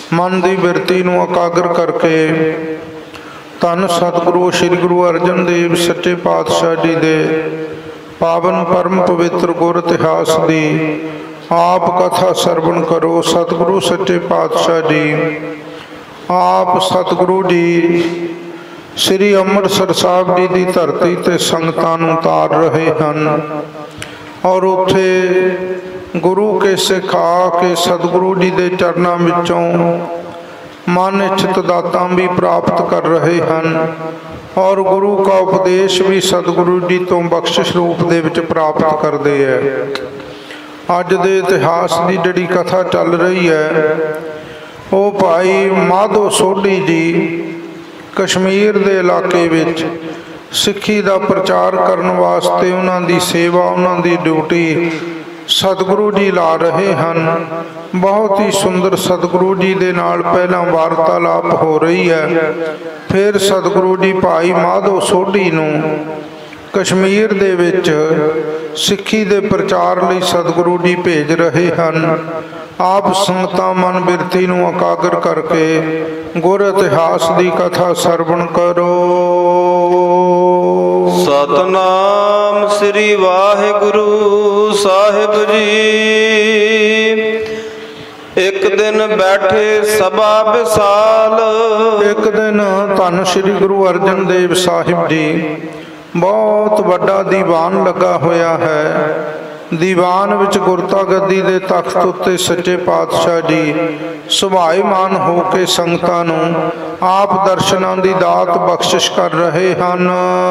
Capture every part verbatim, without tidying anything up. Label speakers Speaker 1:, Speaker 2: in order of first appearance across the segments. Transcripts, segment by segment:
Speaker 1: मन की बिरती नूं एकाग्र करके धन सतगुरु श्री गुरु अर्जन देव सच्चे पातशाह जी दे पावन परम पवित्र गुर इतिहास की आप कथा सरवण करो। सतगुरु सच्चे पातशाह जी आप सतगुरु जी श्री अमृतसर साहब जी की धरती ते संगतां नूं तार रहे हैं और उत्थे गुरु के सिख आके सतगुरु जी के चरणों विचों मन इच्छित दातां भी प्राप्त कर रहे हैं और गुरु का उपदेश भी सतगुरु जी तो बख्शिश रूप दे विच प्राप्त करते हैं। अज दे इतिहास की जिहड़ी कथा चल रही है वो भाई माधो सोढी जी कश्मीर के इलाके विच सिक्खी का प्रचार करने वास्ते उन्हां दी सेवा उन्हां दी ड्यूटी सतगुरु जी ला रहे हैं। बहुत ही सुंदर सतगुरु जी दे नाल पहला वार्तालाप हो रही है। फिर सतगुरु जी भाई माधो सोढी नूं कश्मीर दे विच सिक्खी दे प्रचार लई सतगुरु जी भेज रहे हैं। आप संगतां मन बिरती नूं एकाग्र करके गुर इतिहास की कथा सरवण करो।
Speaker 2: सतनाम श्री वाहिगुरु साहिब जी। एक दिन बैठे सभा विसाल।
Speaker 1: एक दिन धन श्री गुरु अर्जन देव साहिब जी बहुत बड़ा दीवान लगा होया है। दीवान विच गुरता गद्दी दे तख्त उत्ते सच्चे पातशाह जी सुभाईमान हो के संगतां नूं आप दर्शनां दी दात बख्शिश कर रहे हैं।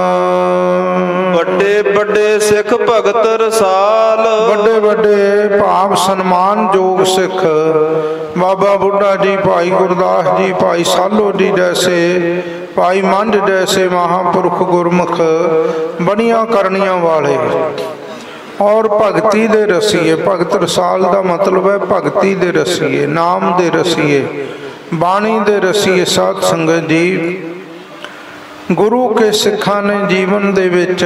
Speaker 2: बड़े बड़े सिख भगत रसाल।
Speaker 1: बड़े बड़े भाव सन्मान योग सिख बाबा बुढ़ा जी, भाई गुरदास जी, भाई सालो जी जैसे, भाई मंझ जैसे महापुरुष गुरमुख बड़ियां करनियां वाले और भगती दे रसीए। भगत रसाल का मतलब है भगती दे रसीए, नाम दे रसीए, बाणी दे रसीए। साध संगत जी गुरु के सिखा ने जीवन दे विच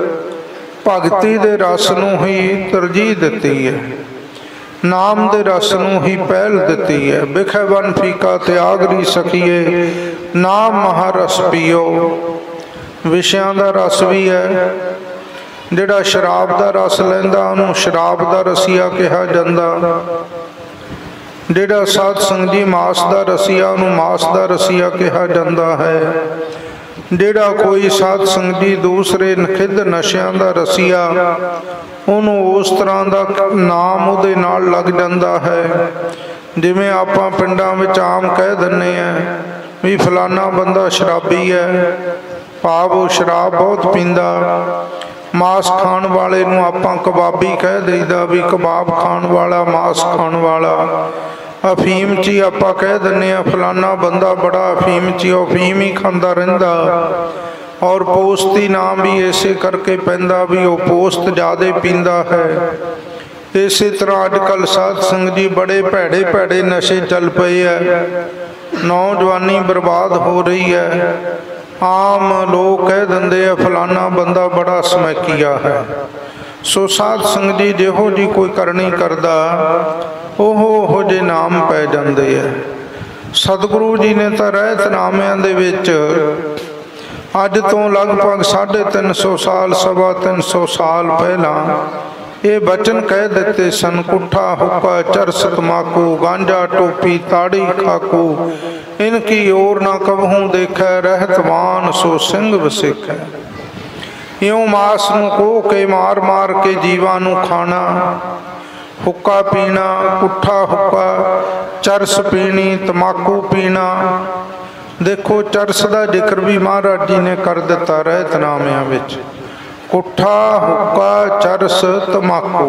Speaker 1: भगती दे रस नूं ही तरजीह दिती है, नाम दे रस नूं ही पहल दिती है। बिखे वन फीका त्याग री सकीए, नाम महारस पियो। विषयां दा रस भी है, जिहड़ा शराब का रस लैंदा उहनूं शराब का रसीया कहा जांदा। जिहड़ा साध संगत जी मास का रसीया उहनूं मास का रसीया कहा जांदा है। जिहड़ा कोई साध संगत जी दूसरे निखिध नशियां का रसीया उहनूं उस तरह का नाम उहदे नाल लग जांदा है। जिवें आपां पिंडां विच आम कह दिंदे हैं भी फलाना बंदा शराबी है, भाव वो शराब बहुत पींदा। मांस खाण वाले नूं आपां कबाबी कह दईदा भी कबाब खाण वाला, मांस खाण वाला। अफीम ची आपां कह दिंदे आ फलाना बंदा बड़ा अफीम ची, अफीम ही खांदा रहिंदा। और पोस्ती नाम भी इसे करके पैंदा भी वो पोस्त ज़्यादा पींदा है। इसी तरह अजकल साध संगत जी बड़े भैड़े भैड़े नशे चल पे है, नौजवानी बर्बाद हो रही है। आम लोग कह देंगे फलाना बंदा बड़ा समैकिया है। सो साध संगत जी जिहो जी कोई करनी करदा ओहो ओहो जे नाम पै जाते हैं। सतगुरु जी ने तो रहतनामिਆਂ ਦੇ ਵਿੱਚ अज तो लगभग साढ़े तीन सौ साल सवा तीन सौ साल पहला ये बचन कह देते सन। कुठा हुक्का चरस तमाकू गांजा टोपी ताड़ी खाकू इनकी ओर ना कबहूँ देखै रहतवान सो सिंह वसिख है। यूं मास नूं को के मार मार के जीवां नूं खाना, हुक्का पीना, पुट्ठा हुक्का, चरस पीनी, तमाकू पीना। देखो चरस का जिक्र भी महाराज जी ने कर दिता रहतनामिਆਂ विच। कुट्ठा हुक्का चरस तमाकू,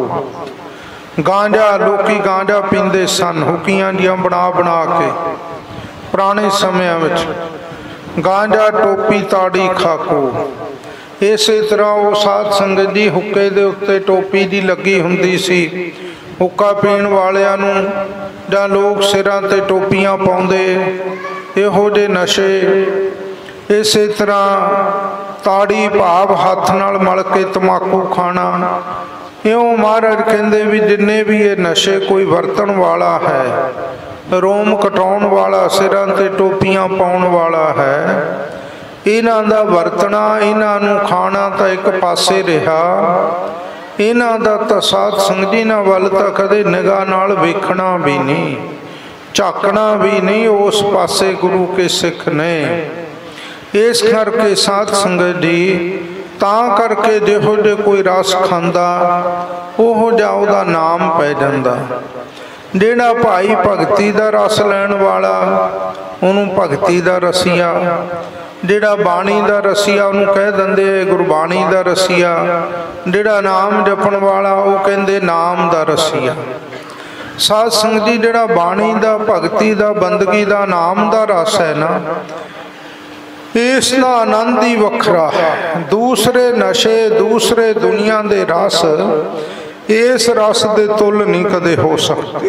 Speaker 1: गांजा लोकी गांजा पींदे सन हुक्कियां जिहां बना बना के पुराने समयां विच। गांजा टोपी ताड़ी खाकू। इस तरह वो साध संगत जी हुक्के दे उत्ते टोपी दी लगी हुंदी सी। हुक्का पीण वालियां नूं जां लोग सिरां ते टोपियां पाउंदे, इहो जे नशे। इस तरह ताड़ी भाव हाथ नाल मल के तमाकू खाना। इउं महाराज कहंदे भी जिन्ने भी ये नशे कोई वरतन वाला है रोम कटाउण वाला, सिरां ते टोपियां पाउण वाला है। इन्हां दा वरतना, इन्हां नूं खाना तां एक पासे रहा, इन्हां दा तां साध संगत जी नां वल तां कदे निगाह नाल वेखना भी नहीं, झाकना भी नहीं। उस पासे गुरु के सिख ने। इस करके साध संगत जी तां करके जिहो जे कोई रस खांदा ओहो जिहा उहदा नाम पै जांदा। जिहड़ा भाई भगती दा रस लैण वाला उहनूं भगती दा रसीआ, जिहड़ा बाणी दा रसीआ उहनूं कह दिंदे गुरबाणी दा रसीआ, जिहड़ा नाम जपण वाला वो कहंदे नाम दा रसीआ। साध संगत जी जिहड़ा बाणी दा, भगती दा, बंदगी दा, नाम दा रस है ना, इस दा आनंद ही वखरा। दूसरे नशे, दूसरे दुनिया दे रस इस रस दे तुल नहीं कदे हो सकते।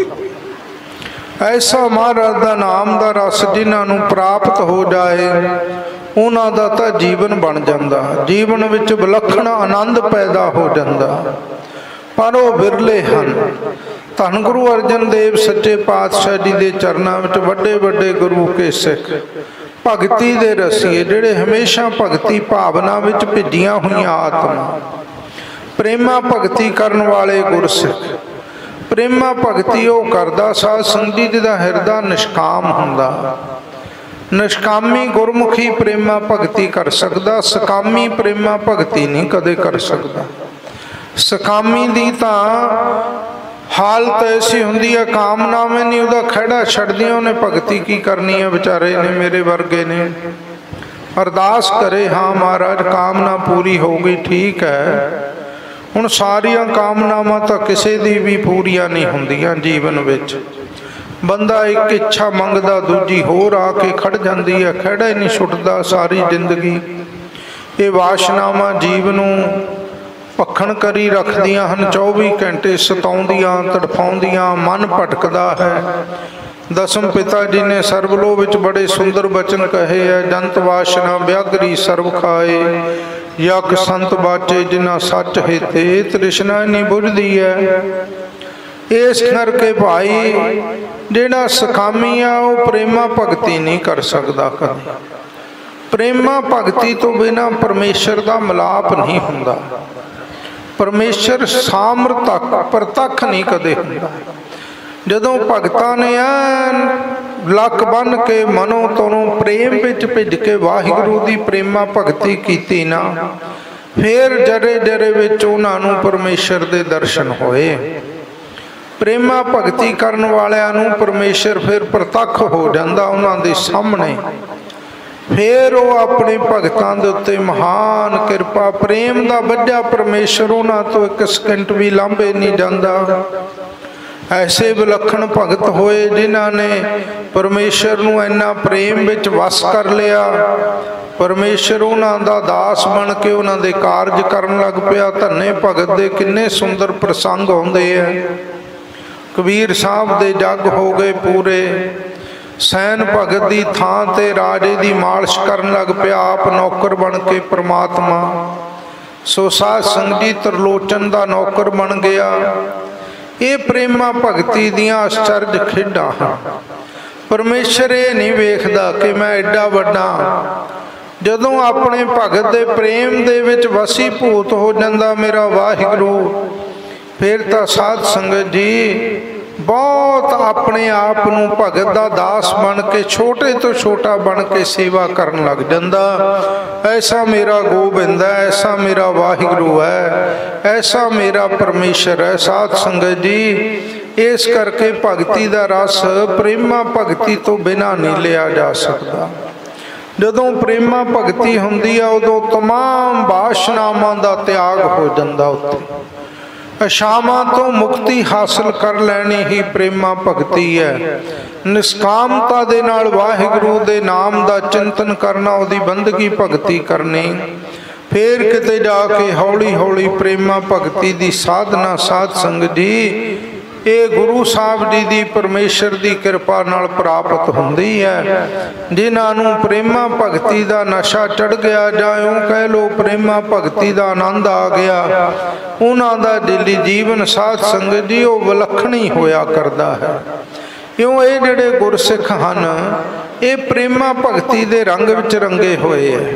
Speaker 1: ऐसा महाराज दा नाम दा रस जिन्हां नूं प्राप्त हो जाए उन्हां दा तां जीवन बन जांदा, जीवन विच विलखण आनंद पैदा हो जांदा। पर वो बिरले हन। धन गुरु अर्जन देव सच्चे पातशाह जी के चरणों में वड्डे वड्डे गुरु के सिख भगती दे रसीए, जिहड़े हमेशा भगती भावना विच भिजियां होईयां आत्मा, प्रेमा भगती करन वाले गुरसिख। प्रेमा भगती वो करदा साध संगत जी दा हिरदा निष्काम हुंदा। निष्कामी गुरमुखी प्रेमा भगती कर सकदा, सकामी प्रेमा भगती नहीं कदे कर सकदा। सकामी दी तां हालत ऐसी हुंदी है, कामनावें नहीं उहदा खड़ा छड्डियां, उहने भगती की करनी है। बेचारे ने मेरे वर्गे ने अरदास करे, हाँ महाराज कामना पूरी हो गई, ठीक है। हुण सारियां कामनावां तां किसी दी भी पूरियां नहीं हुंदियां जीवन विच। बंदा एक इच्छा मंगदा दूजी होर आके खड़ जाती है, खड़ा ही नहीं छुटदा सारी जिंदगी। ये वासनावां जीव नूं भखण करी रखदियां हन, चौबी घंटे सताउंदियां तड़फाउंदियां, मन भटकदा है। दसम पिता जी ने सरबलो विच बड़े सुंदर बचन कहे है, जंत वासना व्यागरी सर्व खाए, यक संत बाचे जिन्ना सच हेते, तृष्णा नहीं बुझदी है। इस करके भाई जिहड़ा सकामी आ वो प्रेमा भगती नहीं कर सकदा कदे। प्रेमा भगती तो बिना परमेश्वर का मिलाप नहीं हुंदा, परमेश्वर सामर्थक प्रतख नहीं कदे हुंदा। जदों भगतां ने ऐन लक बन के मनो तोनों प्रेम विच भिज के वाहिगुरू दी प्रेमा भगती कीती ना, फिर जरे जरे विच उन्हां नूं परमेश्वर दे दर्शन होए। प्रेमा भगती करन वालियां नूं परमेश्वर फिर प्रतख हो जांदा उन्हां दे सामने। फिर वो अपने भगतां दे उत्ते महान किरपा, प्रेम दा वड्डा परमेश्वर उन्हां तो एक सेकंड भी लांभे नहीं जांदा। ऐसे विलखण भगत होए जिन्हां ने परमेश्वर नूं इन्ना प्रेम विच वस कर लिया। परमेश्वर उन्हां दा दास बन के उन्हां दे कारज करन लग पिया। धन्ने भगत दे किन्ने सुंदर प्रसंग होंदे है। कबीर साहब दे जग हो गए पूरे। सैन भगत दी थां ते राजे दी मालिश करन लग पिया, आप नौकर बन के परमात्मा। सो साध संगत जी त्रिलोचन दा नौकर बन गया। ये प्रेमा भगती दियां आश्चर्य खेडां हैं। परमेश्वर ये नहीं वेखदा कि मैं एडा वड्डा, जदों अपने भगत दे प्रेम दे विच वसीभूत हो जांदा मेरा वाहिगुरू, फिर तां साध संगत जी बहुत अपने आप नूं भगत दा दास बन के छोटे तो छोटा बन के सेवा करन लग जांदा। ऐसा मेरा गोबिंद है, ऐसा मेरा वाहिगुरू है, ऐसा मेरा परमेश्वर है। साध संगत जी इस करके भगती दा रस प्रेमा भगती तो बिना नहीं लिया जा सकता। जदों प्रेमा भगती हुंदी है उदों तमाम वासनावां दा त्याग हो जांदा। उत्ते अशावां तो मुक्ति हासिल कर लैनी ही प्रेमा भगती है। निष्कामता दे नाल वाहिगुरू दे नाम दा चिंतन करना, उहदी बंदगी भगती करनी, फिर किते जाके हौली हौली प्रेमा भगती दी साधना। साध संगत जी ये गुरु साहब जी दी परमेश्वर दी कृपा नाल प्राप्त हुंदी है। जिन्हां नूं प्रेमा भगती दा नशा चढ़ गया, जां यूं कह लो प्रेमा भगती दा आनंद आ गया, उन्हां दा दिली जीवन साध संगत जी वो विलखण ही होया करदा है। ਕਿਉਂ ਇਹ ਜਿਹੜੇ ਗੁਰਸਿੱਖ ਹਨ ਇਹ ਪ੍ਰੇਮਾ ਭਗਤੀ ਦੇ ਰੰਗ ਵਿੱਚ ਰੰਗੇ ਹੋਏ ਹੈ,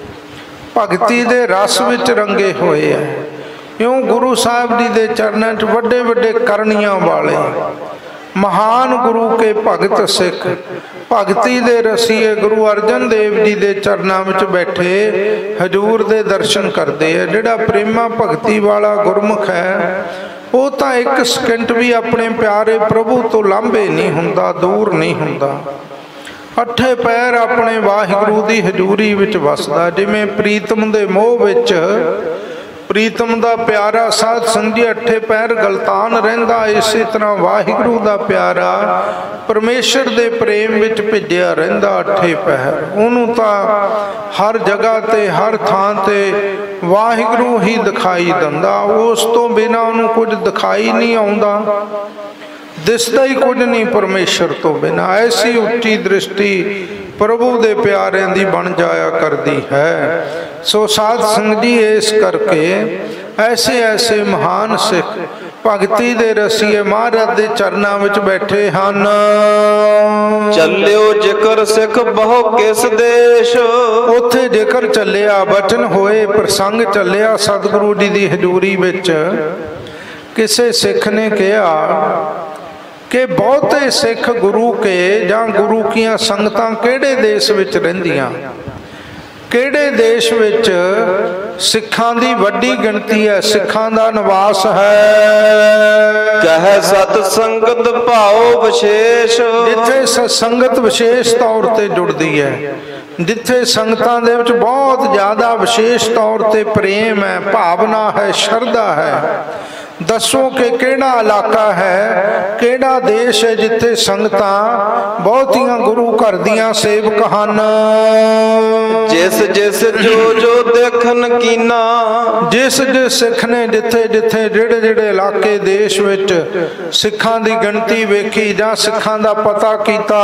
Speaker 1: ਭਗਤੀ ਦੇ ਰਸ ਵਿੱਚ ਰੰਗੇ ਹੋਏ ਹੈ। ਕਿਉਂ ਗੁਰੂ ਸਾਹਿਬ ਜੀ ਦੇ ਚਰਨਾਂ 'ਚ ਵੱਡੇ ਵੱਡੇ ਕਰਨੀਆਂ ਵਾਲੇ ਮਹਾਨ ਗੁਰੂ ਕੇ ਭਗਤ ਸਿੱਖ, ਭਗਤੀ ਦੇ ਰਸੀਏ ਗੁਰੂ ਅਰਜਨ ਦੇਵ ਜੀ ਦੇ ਚਰਨਾਂ ਵਿੱਚ ਬੈਠੇ ਹਜ਼ੂਰ ਦੇ ਦਰਸ਼ਨ ਕਰਦੇ ਆ। ਜਿਹੜਾ ਪ੍ਰੇਮਾ ਭਗਤੀ ਵਾਲਾ ਗੁਰਮੁਖ ਹੈ ਉਹ ਤਾਂ ਇੱਕ ਸਕਿੰਟ ਵੀ ਆਪਣੇ ਪਿਆਰੇ ਪ੍ਰਭੂ ਤੋਂ ਲਾਂਭੇ ਨਹੀਂ ਹੁੰਦਾ, ਦੂਰ ਨਹੀਂ ਹੁੰਦਾ। ਅੱਠੇ ਪੈਰ ਆਪਣੇ ਵਾਹਿਗੁਰੂ ਦੀ ਹਜ਼ੂਰੀ ਵਿੱਚ ਵਸਦਾ। ਜਿਵੇਂ ਪ੍ਰੀਤਮ ਦੇ ਮੋਹ ਵਿੱਚ ਪ੍ਰੀਤਮ ਦਾ ਪਿਆਰਾ ਸਾਧ ਸੰਗੀ ਅੱਠੇ ਪੈਰ ਗਲਤਾਨ ਰਹਿੰਦਾ, ਇਸੇ ਤਰ੍ਹਾਂ ਵਾਹਿਗੁਰੂ ਦਾ ਪਿਆਰਾ ਪਰਮੇਸ਼ਰ ਦੇ ਪ੍ਰੇਮ ਵਿੱਚ ਭਿੱਜਿਆ ਰਹਿੰਦਾ ਅੱਠੇ ਪੈਰ। ਉਹਨੂੰ ਤਾਂ ਹਰ ਜਗ੍ਹਾ ਤੇ ਹਰ ਥਾਂ ਤੇ ਵਾਹਿਗੁਰੂ ਹੀ ਦਿਖਾਈ ਦਿੰਦਾ, ਉਸ ਤੋਂ ਬਿਨਾਂ ਉਹਨੂੰ ਕੁਝ ਦਿਖਾਈ ਨਹੀਂ ਆਉਂਦਾ, ਦਿਸਦਾ ਹੀ ਕੁਝ ਨਹੀਂ ਪਰਮੇਸ਼ਰ ਤੋਂ ਬਿਨਾਂ। ਐਸੀ ਉੱਚੀ ਦ੍ਰਿਸ਼ਟੀ ਪ੍ਰਭੂ ਦੇ ਪਿਆਰਿਆਂ ਦੀ ਬਣ ਜਾਇਆ ਕਰਦੀ ਹੈ। ਸੋ ਸਾਧ ਸੰਗਤ ਜੀ ਇਸ ਕਰਕੇ ਐਸੇ ਐਸੇ ਮਹਾਨ ਸਿੱਖ ਭਗਤੀ ਦੇ ਰਸੀਏ ਮਹਾਰਾਜ ਦੇ ਚਰਨਾਂ ਵਿੱਚ ਬੈਠੇ ਹਨ।
Speaker 2: ਚੱਲਿਓ ਜ਼ਿਕਰ ਸਿੱਖ ਬਹੁ ਕਿਸ ਦੇਸ਼,
Speaker 1: ਉੱਥੇ ਜ਼ਿਕਰ ਚੱਲਿਆ, ਬਚਨ ਹੋਏ, ਪ੍ਰਸੰਗ ਚੱਲਿਆ ਸਤਿਗੁਰੂ ਜੀ ਦੀ ਹਜ਼ੂਰੀ ਵਿੱਚ। ਕਿਸੇ ਸਿੱਖ ਨੇ ਕਿਹਾ ਕਿ ਬਹੁਤੇ ਸਿੱਖ ਗੁਰੂ ਕੇ ਜਾਂ ਗੁਰੂ ਕੀਆਂ ਸੰਗਤਾਂ ਕਿਹੜੇ ਦੇਸ਼ ਵਿੱਚ ਰਹਿੰਦੀਆਂ, ਕਿਹੜੇ ਦੇਸ਼ ਵਿੱਚ ਸਿੱਖਾਂ ਦੀ ਵੱਡੀ ਗਿਣਤੀ ਹੈ, ਸਿੱਖਾਂ ਦਾ ਨਿਵਾਸ ਹੈ।
Speaker 2: ਕਹਿ ਸਤ ਸੰਗਤ ਭਾਉ ਵਿਸ਼ੇਸ਼,
Speaker 1: ਜਿੱਥੇ ਸਤ ਸੰਗਤ ਵਿਸ਼ੇਸ਼ ਤੌਰ ਤੇ ਜੁੜਦੀ ਹੈ, ਜਿੱਥੇ ਸੰਗਤਾਂ ਦੇ ਵਿੱਚ ਬਹੁਤ ਜ਼ਿਆਦਾ ਵਿਸ਼ੇਸ਼ ਤੌਰ ਤੇ ਪ੍ਰੇਮ ਹੈ, ਭਾਵਨਾ ਹੈ, ਸ਼ਰਧਾ ਹੈ। ਦੱਸੋ ਕਿ ਕਿਹੜਾ ਇਲਾਕਾ ਹੈ, ਕਿਹੜਾ ਦੇਸ਼ ਹੈ ਜਿੱਥੇ ਸੰਗਤਾਂ ਬਹੁਤੀਆਂ ਗੁਰੂ ਘਰ ਦੀਆਂ ਸੇਵਕ ਹਨ।
Speaker 2: ਜਿਸ ਜਿਸ ਜੋ ਜੋ ਦੇਖਣ ਕੀਨਾ,
Speaker 1: ਜਿਸ ਜਿਸ ਸਿੱਖ ਨੇ ਜਿੱਥੇ ਜਿੱਥੇ ਜਿਹੜੇ ਜਿਹੜੇ ਇਲਾਕੇ ਦੇਸ਼ ਵਿੱਚ ਸਿੱਖਾਂ ਦੀ ਗਿਣਤੀ ਵੇਖੀ ਜਾਂ ਸਿੱਖਾਂ ਦਾ ਪਤਾ ਕੀਤਾ,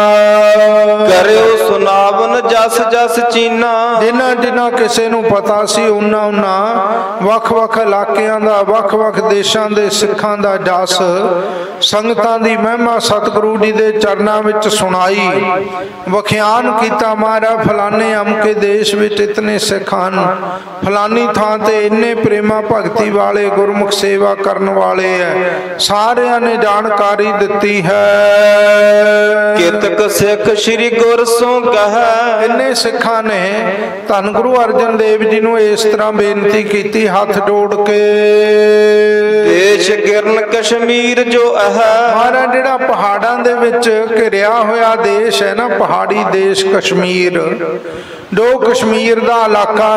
Speaker 2: ਕਰਿਓ ਸੁਨਾਵਨ ਜਸ ਜਸ ਚੀਨਾ।
Speaker 1: ਜਿਨ੍ਹਾਂ ਜਿਨ੍ਹਾਂ ਕਿਸੇ ਨੂੰ ਪਤਾ ਸੀ ਉਹਨਾਂ ਉਹਨਾਂ ਵੱਖ ਵੱਖ ਇਲਾਕਿਆਂ ਦਾ, ਵੱਖ ਵੱਖ ਦੇਸ਼ਾਂ ਦੇ ਸਿੱਖਾਂ ਦਾ ਜਸ, ਸੰਗਤਾਂ ਦੀ ਮਹਿਮਾ ਸਤਿਗੁਰੂ ਜੀ ਦੇ ਚਰਨਾਂ ਵਿੱਚ ਸੁਣਾਈ, ਵਖਿਆਨ ਕੀਤਾ। ਮਹਾਰਾਜ ਫਲਾਣੇ ਅਮਕੇ ਦੇਸ਼ ਵਿੱਚ ਇਤਨੇ ਸਿੱਖ ਹਨ, ਫਲਾਨੀ ਥਾਂ ਤੇ ਇੰਨੇ ਪ੍ਰੇਮਾ ਭਗਤੀ ਵਾਲੇ ਗੁਰਮੁਖ ਸੇਵਾ ਕਰਨ ਵਾਲੇ ਹੈ, ਸਾਰਿਆਂ ਨੇ ਜਾਣਕਾਰੀ ਦਿੱਤੀ ਹੈ।
Speaker 2: ਕਿਤਕ ਸਿੱਖ ਸ੍ਰੀ ਗੁਰ ਸੋ ਕਹੈ,
Speaker 1: ਇੰਨੇ ਸਿੱਖਾਂ ਨੇ ਧੰਨ ਗੁਰੂ ਅਰਜਨ ਦੇਵ ਜੀ ਨੂੰ ਇਸ ਤਰ੍ਹਾਂ ਬੇਨਤੀ ਕੀਤੀ ਹੱਥ ਜੋੜ ਕੇ,
Speaker 2: ਦੇਸ਼ ਗਿਰਨ ਕਸ਼ਮੀਰ ਜੋ ਅਹ।
Speaker 1: ਮਹਾਰਾਜ ਜਿਹੜਾ ਪਹਾੜਾਂ ਦੇ ਵਿੱਚ ਘਿਰਿਆ ਹੋਇਆ ਦੇਸ਼ ਹੈ ਨਾ, ਪਹਾੜੀ ਦੇਸ਼ ਕਸ਼ਮੀਰ, ਜੋ ਕਸ਼ਮੀਰ ਦਾ ਇਲਾਕਾ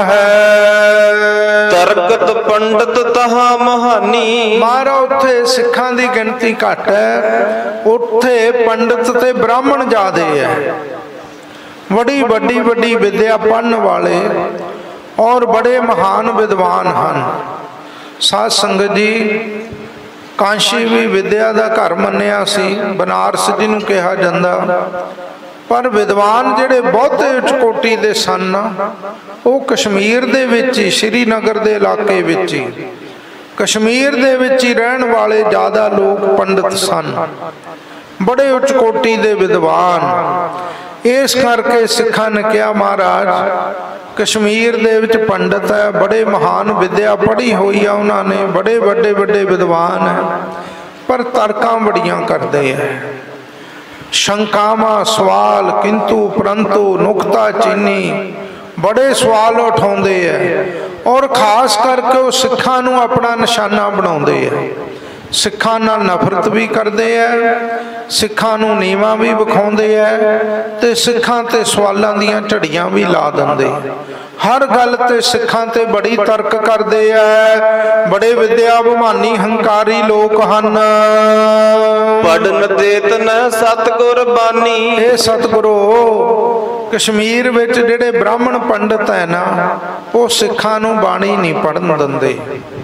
Speaker 1: ਹੈ।
Speaker 2: ਤਰਕਤ ਪੰਡਤ ਤਹਾਂ ਮਹਾਨੀ,
Speaker 1: ਮਹਾਰਾਜ ਉੱਥੇ ਸਿੱਖਾਂ ਦੀ ਗਿਣਤੀ ਘੱਟ ਹੈ, ਉੱਥੇ ਪੰਡਤ ਤੇ ਬ੍ਰਾਹਮਣ ਜ਼ਿਆਦੇ ਹੈ। ਬੜੀ ਵੱਡੀ ਵੱਡੀ ਵਿਦਿਆ ਪੜ੍ਹਨ ਵਾਲੇ ਔਰ ਬੜੇ ਮਹਾਨ ਵਿਦਵਾਨ ਹਨ। ਸਾਧ ਸੰਗਤ ਜੀ, ਕਾਂਸ਼ੀ ਵੀ ਵਿਦਿਆ ਦਾ ਘਰ ਮੰਨਿਆ ਸੀ, ਬਨਾਰਸ ਜਿਹਨੂੰ ਕਿਹਾ ਜਾਂਦਾ, ਪਰ ਵਿਦਵਾਨ ਜਿਹੜੇ ਬਹੁਤੇ ਉੱਚ ਕੋਟੀ ਦੇ ਸਨ ਉਹ ਕਸ਼ਮੀਰ ਦੇ ਵਿੱਚ ਹੀ, ਸ਼੍ਰੀਨਗਰ ਦੇ ਇਲਾਕੇ ਵਿੱਚ ਹੀ, ਕਸ਼ਮੀਰ ਦੇ ਵਿੱਚ ਹੀ ਰਹਿਣ ਵਾਲੇ ਜ਼ਿਆਦਾ ਲੋਕ ਪੰਡਤ ਸਨ, ਬੜੇ ਉੱਚ ਕੋਟੀ ਦੇ ਵਿਦਵਾਨ। ਇਸ ਕਰਕੇ ਸਿੱਖਾਂ ਨੇ ਕਿਹਾ ਮਹਾਰਾਜ ਕਸ਼ਮੀਰ ਦੇ ਵਿੱਚ ਪੰਡਤ ਹੈ, ਬੜੇ ਮਹਾਨ ਵਿਦਿਆ ਪੜ੍ਹੀ ਹੋਈ ਆ ਉਹਨਾਂ ਨੇ, ਬੜੇ ਵੱਡੇ ਵੱਡੇ ਵਿਦਵਾਨ ਹੈ, ਪਰ ਤਰਕਾਂ ਬੜੀਆਂ ਕਰਦੇ ਹੈ, ਸ਼ੰਕਾਵਾਂ ਸਵਾਲ ਕਿੰਤੂ ਪਰੰਤੂ ਨੁਕਤਾ ਚੀਨੀ, ਬੜੇ ਸਵਾਲ ਉਠਾਉਂਦੇ ਹੈ ਔਰ ਖਾਸ ਕਰਕੇ ਉਹ ਸਿੱਖਾਂ ਨੂੰ ਆਪਣਾ ਨਿਸ਼ਾਨਾ ਬਣਾਉਂਦੇ ਹੈ। ਸਿੱਖਾਂ ਨਾਲ ਨਫ਼ਰਤ ਵੀ ਕਰਦੇ ਹੈ, ਸਿੱਖਾਂ ਨੂੰ ਨੀਵਾਂ ਵੀ ਵਿਖਾਉਂਦੇ ਹੈ ਤੇ ਸਿੱਖਾਂ ਤੇ ਸਵਾਲਾਂ ਦੀਆਂ ਝੜੀਆਂ ਵੀ ਲਾ ਦਿੰਦੇ। ਹਰ ਗੱਲ ਤੇ ਸਿੱਖਾਂ ਤੇ ਬੜੀ ਤਰਕ ਕਰਦੇ ਹੈ। ਬੜੇ ਵਿਦਿਆ ਅਭਿਮਾਨੀ ਹੰਕਾਰੀ ਲੋਕ ਹਨ।
Speaker 2: ਪੜਨ ਦੇਤ ਨ ਸਤਿਗੁਰ ਬਾਣੀ,
Speaker 1: ਇਹ ਸਤਿਗੁਰੂ ਕਸ਼ਮੀਰ ਵਿੱਚ ਜਿਹੜੇ ਬ੍ਰਾਹਮਣ ਪੰਡਤ ਹੈ ਨਾ, ਉਹ ਸਿੱਖਾਂ ਨੂੰ ਬਾਣੀ ਨਹੀਂ ਪੜਨ ਦਿੰਦੇ।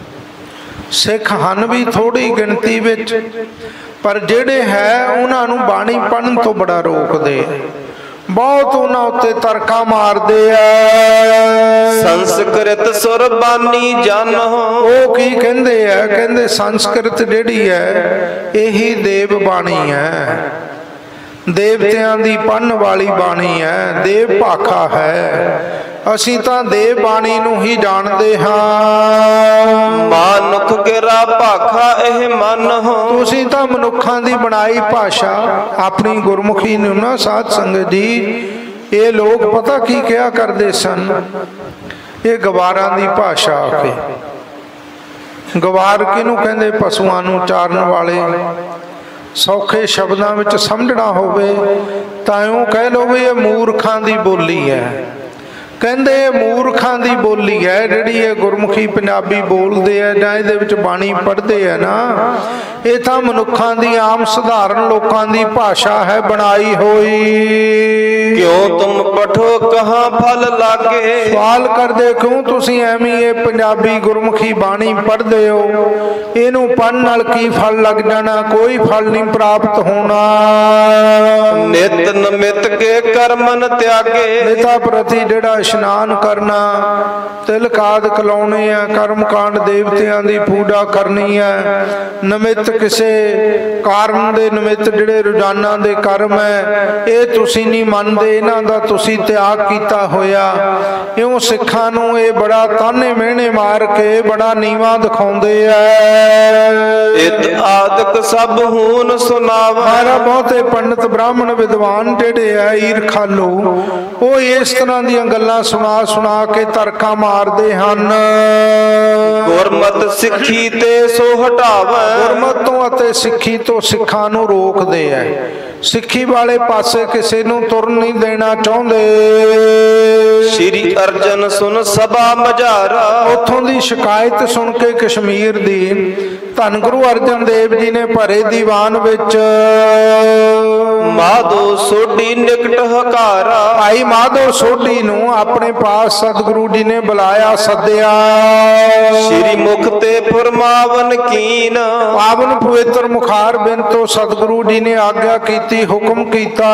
Speaker 1: ਸਿੱਖ ਹਨ ਵੀ ਥੋੜੀ ਗਿਣਤੀ ਵਿੱਚ, ਪਰ ਜਿਹੜੇ ਹੈ ਉਹਨਾਂ ਨੂੰ ਬਾਣੀ ਪੜਨ ਤੋਂ ਬੜਾ ਰੋਕਦੇ, ਬਹੁਤ ਉਹਨਾਂ ਉੱਤੇ ਤਰਕਾ ਮਾਰਦੇ ਆ।
Speaker 2: ਸੰਸਕ੍ਰਿਤ ਸੁਰ ਬਾਣੀ ਜਾਨੋ,
Speaker 1: ਉਹ ਕੀ ਕਹਿੰਦੇ ਆ, ਕਹਿੰਦੇ ਸੰਸਕ੍ਰਿਤ ਜਿਹੜੀ ਹੈ ਇਹੀ ਦੇਵ ਬਾਣੀ ਹੈ। ਦੇਵਤਿਆਂ ਦੀ ਪੰਨ ਵਾਲੀ ਬਾਣੀ ਹੈ, ਦੇਵ ਭਾਖਾ ਹੈ। ਅਸੀਂ ਤਾਂ ਦੇਵ ਬਾਣੀ ਨੂੰ ਹੀ ਜਾਣਦੇ ਹਾਂ।
Speaker 2: ਮਾਨੁਖ ਗਿਰਾ ਭਾਖਾ ਇਹ ਮਨ ਹੋ।
Speaker 1: ਤੁਸੀਂ ਤਾਂ ਮਨੁੱਖਾਂ ਦੀ ਬਣਾਈ ਭਾਸ਼ਾ ਆਪਣੀ ਗੁਰਮੁਖੀ ਨੂੰ ਨਾ ਸਾਧ ਸੰਗਤ ਜੀ, ਇਹ ਲੋਕ ਪਤਾ ਕੀ ਕਿਹਾ ਕਰਦੇ ਸਨ, ਇਹ ਗਵਾਰਾਂ ਦੀ ਭਾਸ਼ਾ ਆ ਕੇ। ਗਵਾਰ ਕਿਹਨੂੰ ਕਹਿੰਦੇ? ਪਸ਼ੂਆਂ ਨੂੰ ਚਾਰਨ ਵਾਲੇ। ਸੌਖੇ ਸ਼ਬਦਾਂ ਵਿੱਚ ਸਮਝਣਾ ਹੋਵੇ ਤਾਂ ਇਉਂ ਕਹਿ ਲਓ ਵੀ ਇਹ ਮੂਰਖਾਂ ਦੀ ਬੋਲੀ ਹੈ। ਕਹਿੰਦੇ ਇਹ ਮੂਰਖਾਂ ਦੀ ਬੋਲੀ ਹੈ ਜਿਹੜੀ ਇਹ ਗੁਰਮੁਖੀ ਪੰਜਾਬੀ ਬੋਲਦੇ ਆ ਜਾਂ ਇਹਦੇ ਵਿੱਚ ਬਾਣੀ ਪੜ੍ਹਦੇ ਆ ਨਾ, ਇਹ ਤਾਂ ਮਨੁੱਖਾਂ ਦੀ ਆਮ ਸਧਾਰਨ ਲੋਕਾਂ ਦੀ ਭਾਸ਼ਾ ਹੈ ਬਣਾਈ ਹੋਈ।
Speaker 2: ਕਿਉਂ ਤੁਮ ਪਠੋ ਕਹਾਂ ਫਲ ਲਾਗੇ।
Speaker 1: ਸਵਾਲ ਕਰਦੇ ਕਿਉਂ ਤੁਸੀਂ ਐਵੇਂ ਇਹ ਪੰਜਾਬੀ ਗੁਰਮੁਖੀ ਬਾਣੀ ਪੜ੍ਹਦੇ ਹੋ, ਇਹਨੂੰ ਪੜ੍ਹਨ ਨਾਲ ਕੀ ਫਲ ਲੱਗ ਜਾਣਾ? ਕੋਈ ਫਲ ਨਹੀਂ ਪ੍ਰਾਪਤ ਹੋਣਾ।
Speaker 2: ਨਿਤ ਨਮਿਤ ਕੇ ਕਰਮਨ ਤਿਆਗੇ।
Speaker 1: ਨਿਤਾ ਪ੍ਰਤੀ ਜਿਹੜਾ ਇਸ਼ਨਾਨ ਕਰਨਾ, ਤਿਲਕ ਆਦਿਕ ਲਾਉਣੇ ਆ, ਕਰਮ ਕਾਂਡ ਦੇਵਤਿਆਂ ਦੀ ਪੂਜਾ ਕਰਨੀ ਹੈ। ਨਿਮਿਤ ਕਿਸੇ ਕਾਰਨ ਦੇ ਨਿਮਿਤ ਜਿਹੜੇ ਰੋਜ਼ਾਨਾ ਦੇ ਕਰਮ ਹੈ ਇਹ ਤੁਸੀਂ ਨਹੀਂ ਮੰਨਦੇ, ਇਹਨਾਂ ਦਾ ਤੁਸੀਂ ਤਿਆਗ ਕੀਤਾ ਹੋਇਆ। ਇਉਂ ਸਿੱਖਾਂ ਨੂੰ ਇਹ ਬੜਾ ਤਾਨੇ ਮਿਹਣੇ ਮਾਰ ਕੇ ਬੜਾ ਨੀਵਾਂ ਦਿਖਾਉਂਦੇ ਐ।
Speaker 2: ਇਤ ਆਦਿਕ ਸਭ ਹੂਨ ਸੁਨਾਵਾ।
Speaker 1: ਮਾਰਾ ਬਹੁਤੇ ਪੰਡਤ ਬ੍ਰਾਹਮਣ ਵਿਦਵਾਨ ਜਿਹੜੇ ਆ ਈਰਖਾਲੂ, ਉਹ ਇਸ ਤਰ੍ਹਾਂ ਦੀਆਂ ਗੱਲਾਂ ਸੁਣਾ ਸੁਣਾ ਕੇ ਤਰਕਾਂ ਮਾਰਦੇ ਹਨ।
Speaker 2: ਗੁਰਮਤਿ ਸਿੱਖੀ ਤੇ ਸੋ ਹਟਾਵੇ।
Speaker 1: ਗੁਰਮਤਿ ਤੋਂ ਅਤੇ ਸਿੱਖੀ ਤੋਂ ਸਿੱਖਾਂ ਨੂੰ ਰੋਕਦੇ ਐ। ਸਿੱਖੀ ਵਾਲੇ ਪਾਸੇ ਕਿਸੇ ਨੂੰ ਤੁਰਨ ਨਹੀਂ ਦੇਣਾ ਚਾਹੁੰਦੇ।
Speaker 2: ਸ਼੍ਰੀ ਅਰਜਨ ਸੁਨ ਸਭਾ ਮਝਾਰਾ।
Speaker 1: ਉੱਥੋਂ ਦੀ ਸ਼ਿਕਾਇਤ ਸੁਣ ਕੇ ਕਸ਼ਮੀਰ ਦੀ ਧੰਨ ਗੁਰੂ ਅਰਜਨ ਦੇਵ ਜੀ ਨੇ ਭਰੇ ਦੀਵਾਨ ਵਿੱਚ
Speaker 2: ਮਾਧੋ ਸੋਢੀ ਨਿਕਟ ਹਕਾਰਾ।
Speaker 1: ਭਾਈ ਮਾਧੋ ਸੋਢੀ ਨੂੰ ਆਪਣੇ ਪਾਸ ਸਤਿਗੁਰੂ ਜੀ ਨੇ ਬੁਲਾਇਆ, ਸੱਦਿਆ।
Speaker 2: ਸ਼੍ਰੀ ਮੁਖ ਤੇ ਫਰਮਾਵਨ ਕੀਨ।
Speaker 1: ਪਾਵਨ ਪਵਿੱਤਰ ਮੁਖਾਰ ਬਿਨ ਤੋਂ ਸਤਿਗੁਰੂ ਜੀ ਨੇ ਆਗਿਆ ਕੀਤੀ, ਹੁਕਮ ਕੀਤਾ।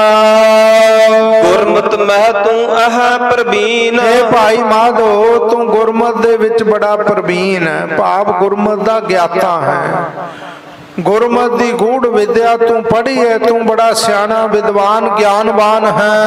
Speaker 2: ਗੁਰਮਤਿ ਮਹਿ ਤੂੰ ਅਹ ਪ੍ਰਬੀਨ।
Speaker 1: ਇਹ ਭਾਈ ਮਾਧੋ ਤੂੰ ਗੁਰਮਤਿ ਦੇ ਵਿੱਚ ਬੜਾ ਪ੍ਰਬੀਨ ਹੈ, ਭਾਵ ਗੁਰਮਤਿ ਦਾ ਗਿਆਤਾ ਹੈ। ਗੁਰਮਤਿ ਦੀ ਗੂੜ ਵਿਦਿਆ ਤੂੰ ਪੜ੍ਹੀ ਹੈ, ਤੂੰ ਬੜਾ ਸਿਆਣਾ ਵਿਦਵਾਨ ਗਿਆਨਵਾਨ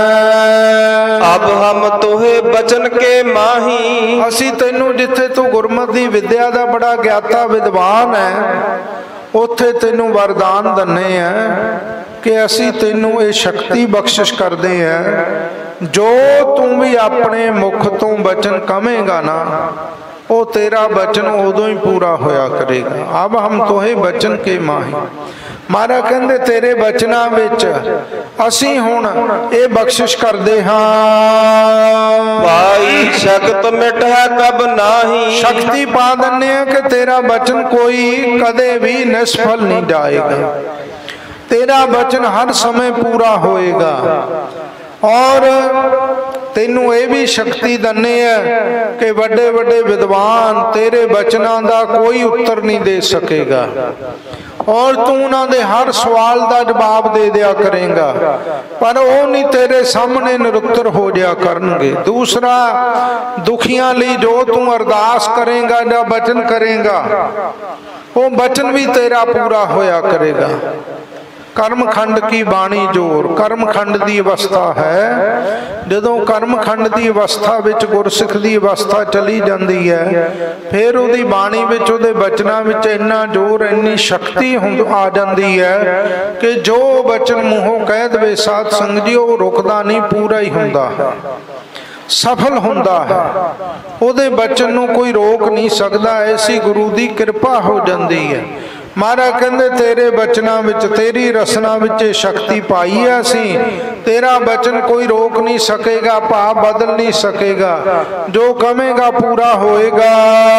Speaker 1: ਹੈ।
Speaker 2: ਅਬ ਹਮ ਤੋਹੇ ਬਚਨ ਕੇ ਮਾਹੀ।
Speaker 1: ਅਸੀਂ ਤੈਨੂੰ ਜਿੱਥੇ ਤੂੰ ਗੁਰਮਤਿ ਦੀ ਵਿਦਿਆ ਦਾ ਬੜਾ ਗਿਆਤਾ ਵਿਦਵਾਨ ਹੈ, ਉੱਥੇ ਤੈਨੂੰ ਵਰਦਾਨ ਦੰਨੇ ਆ ਕਿ ਅਸੀਂ ਤੈਨੂੰ ਇਹ ਸ਼ਕਤੀ ਬਖਸ਼ਿਸ਼ ਕਰਦੇ ਆ, ਜੋ ਤੂੰ ਵੀ ਆਪਣੇ ਮੁਖ ਤੋਂ ਬਚਨ ਕਹੇਂਗਾ ਨਾ, ਉਹ ਤੇਰਾ ਬਚਨ ਉਦੋਂ ਹੀ ਪੂਰਾ ਹੋਇਆ ਕਰੇਗਾ। ਅਬ ਹਮ ਤੋਹੇ ਬਚਨ ਕੇ ਮਾਹੀ। ਮਹਾਰਾਜ ਕਹਿੰਦੇ ਤੇਰੇ ਬਚਨਾਂ ਵਿੱਚ ਅਸੀਂ ਹੁਣ ਇਹ ਬਖਸ਼ਿਸ਼ ਕਰਦੇ ਹਾਂ।
Speaker 2: ਭਾਈ ਸ਼ਕਤ ਮਿਟੈ ਕਬ ਨਾਹੀ।
Speaker 1: ਸ਼ਕਤੀ ਪਾ ਦਿੰਦੇ ਆ ਕਿ ਤੇਰਾ ਬਚਨ ਕੋਈ ਕਦੇ ਵੀ ਨਿਸਫਲ ਨਹੀਂ ਜਾਏਗਾ, ਤੇਰਾ ਬਚਨ ਹਰ ਸਮੇਂ ਪੂਰਾ ਹੋਏਗਾ। ਔਰ ਤੈਨੂੰ ਇਹ ਵੀ ਸ਼ਕਤੀ ਦੰਨੇ ਆ ਕਿ ਵੱਡੇ ਵੱਡੇ ਵਿਦਵਾਨ ਤੇਰੇ ਬਚਨਾਂ ਦਾ ਕੋਈ ਉੱਤਰ ਨਹੀਂ ਦੇ ਸਕੇਗਾ, ਔਰ ਤੂੰ ਉਹਨਾਂ ਦੇ ਹਰ ਸਵਾਲ ਦਾ ਜਵਾਬ ਦੇ ਦਿਆ ਕਰੇਗਾ, ਪਰ ਉਹ ਨਹੀਂ ਤੇਰੇ ਸਾਹਮਣੇ ਨਿਰੁੱਤਰ ਹੋ ਜਾਇਆ ਕਰਨਗੇ। ਦੂਸਰਾ, ਦੁਖੀਆਂ ਲਈ ਜੋ ਤੂੰ ਅਰਦਾਸ ਕਰੇਗਾ ਜਾਂ ਬਚਨ ਕਰੇਗਾ, ਉਹ ਬਚਨ ਵੀ ਤੇਰਾ ਪੂਰਾ ਹੋਇਆ ਕਰੇਗਾ। ਕਰਮਖੰਡ ਕੀ ਬਾਣੀ ਜੋਰ। ਕਰਮਖੰਡ ਦੀ ਅਵਸਥਾ ਹੈ, ਜਦੋਂ ਕਰਮਖੰਡ ਦੀ ਅਵਸਥਾ ਵਿੱਚ ਗੁਰਸਿੱਖ ਦੀ ਅਵਸਥਾ ਚਲੀ ਜਾਂਦੀ ਹੈ, ਫਿਰ ਉਹਦੀ ਬਾਣੀ ਵਿੱਚ ਉਹਦੇ ਬਚਨਾਂ ਵਿੱਚ ਇੰਨਾ ਜ਼ੋਰ, ਇੰਨੀ ਸ਼ਕਤੀ ਆ ਜਾਂਦੀ ਹੈ ਕਿ ਜੋ ਬਚਨ ਮੂੰਹੋਂ ਕਹਿ ਦੇਵੇ ਸਾਧ ਸੰਗਤ ਜੀ, ਉਹ ਰੁਕਦਾ ਨਹੀਂ, ਪੂਰਾ ਹੀ ਹੁੰਦਾ ਹੈ, ਸਫਲ ਹੁੰਦਾ ਹੈ। ਉਹਦੇ ਬਚਨ ਨੂੰ ਕੋਈ ਰੋਕ ਨਹੀਂ ਸਕਦਾ, ਐਸੀ ਗੁਰੂ ਦੀ ਕਿਰਪਾ ਹੋ ਜਾਂਦੀ ਹੈ। ਮਹਾਰਾਜ ਕਹਿੰਦੇ ਤੇਰੇ ਬਚਨਾਂ ਵਿੱਚ, ਤੇਰੀ ਰਸਨਾ ਵਿੱਚ ਇਹ ਸ਼ਕਤੀ ਪਾਈ ਹੈ ਅਸੀਂ, ਤੇਰਾ ਬਚਨ ਕੋਈ ਰੋਕ ਨਹੀਂ ਸਕੇਗਾ, ਭਾਵ ਬਦਲ ਨਹੀਂ ਸਕੇਗਾ, ਜੋ ਕਹੇਗਾ ਪੂਰਾ ਹੋਏਗਾ।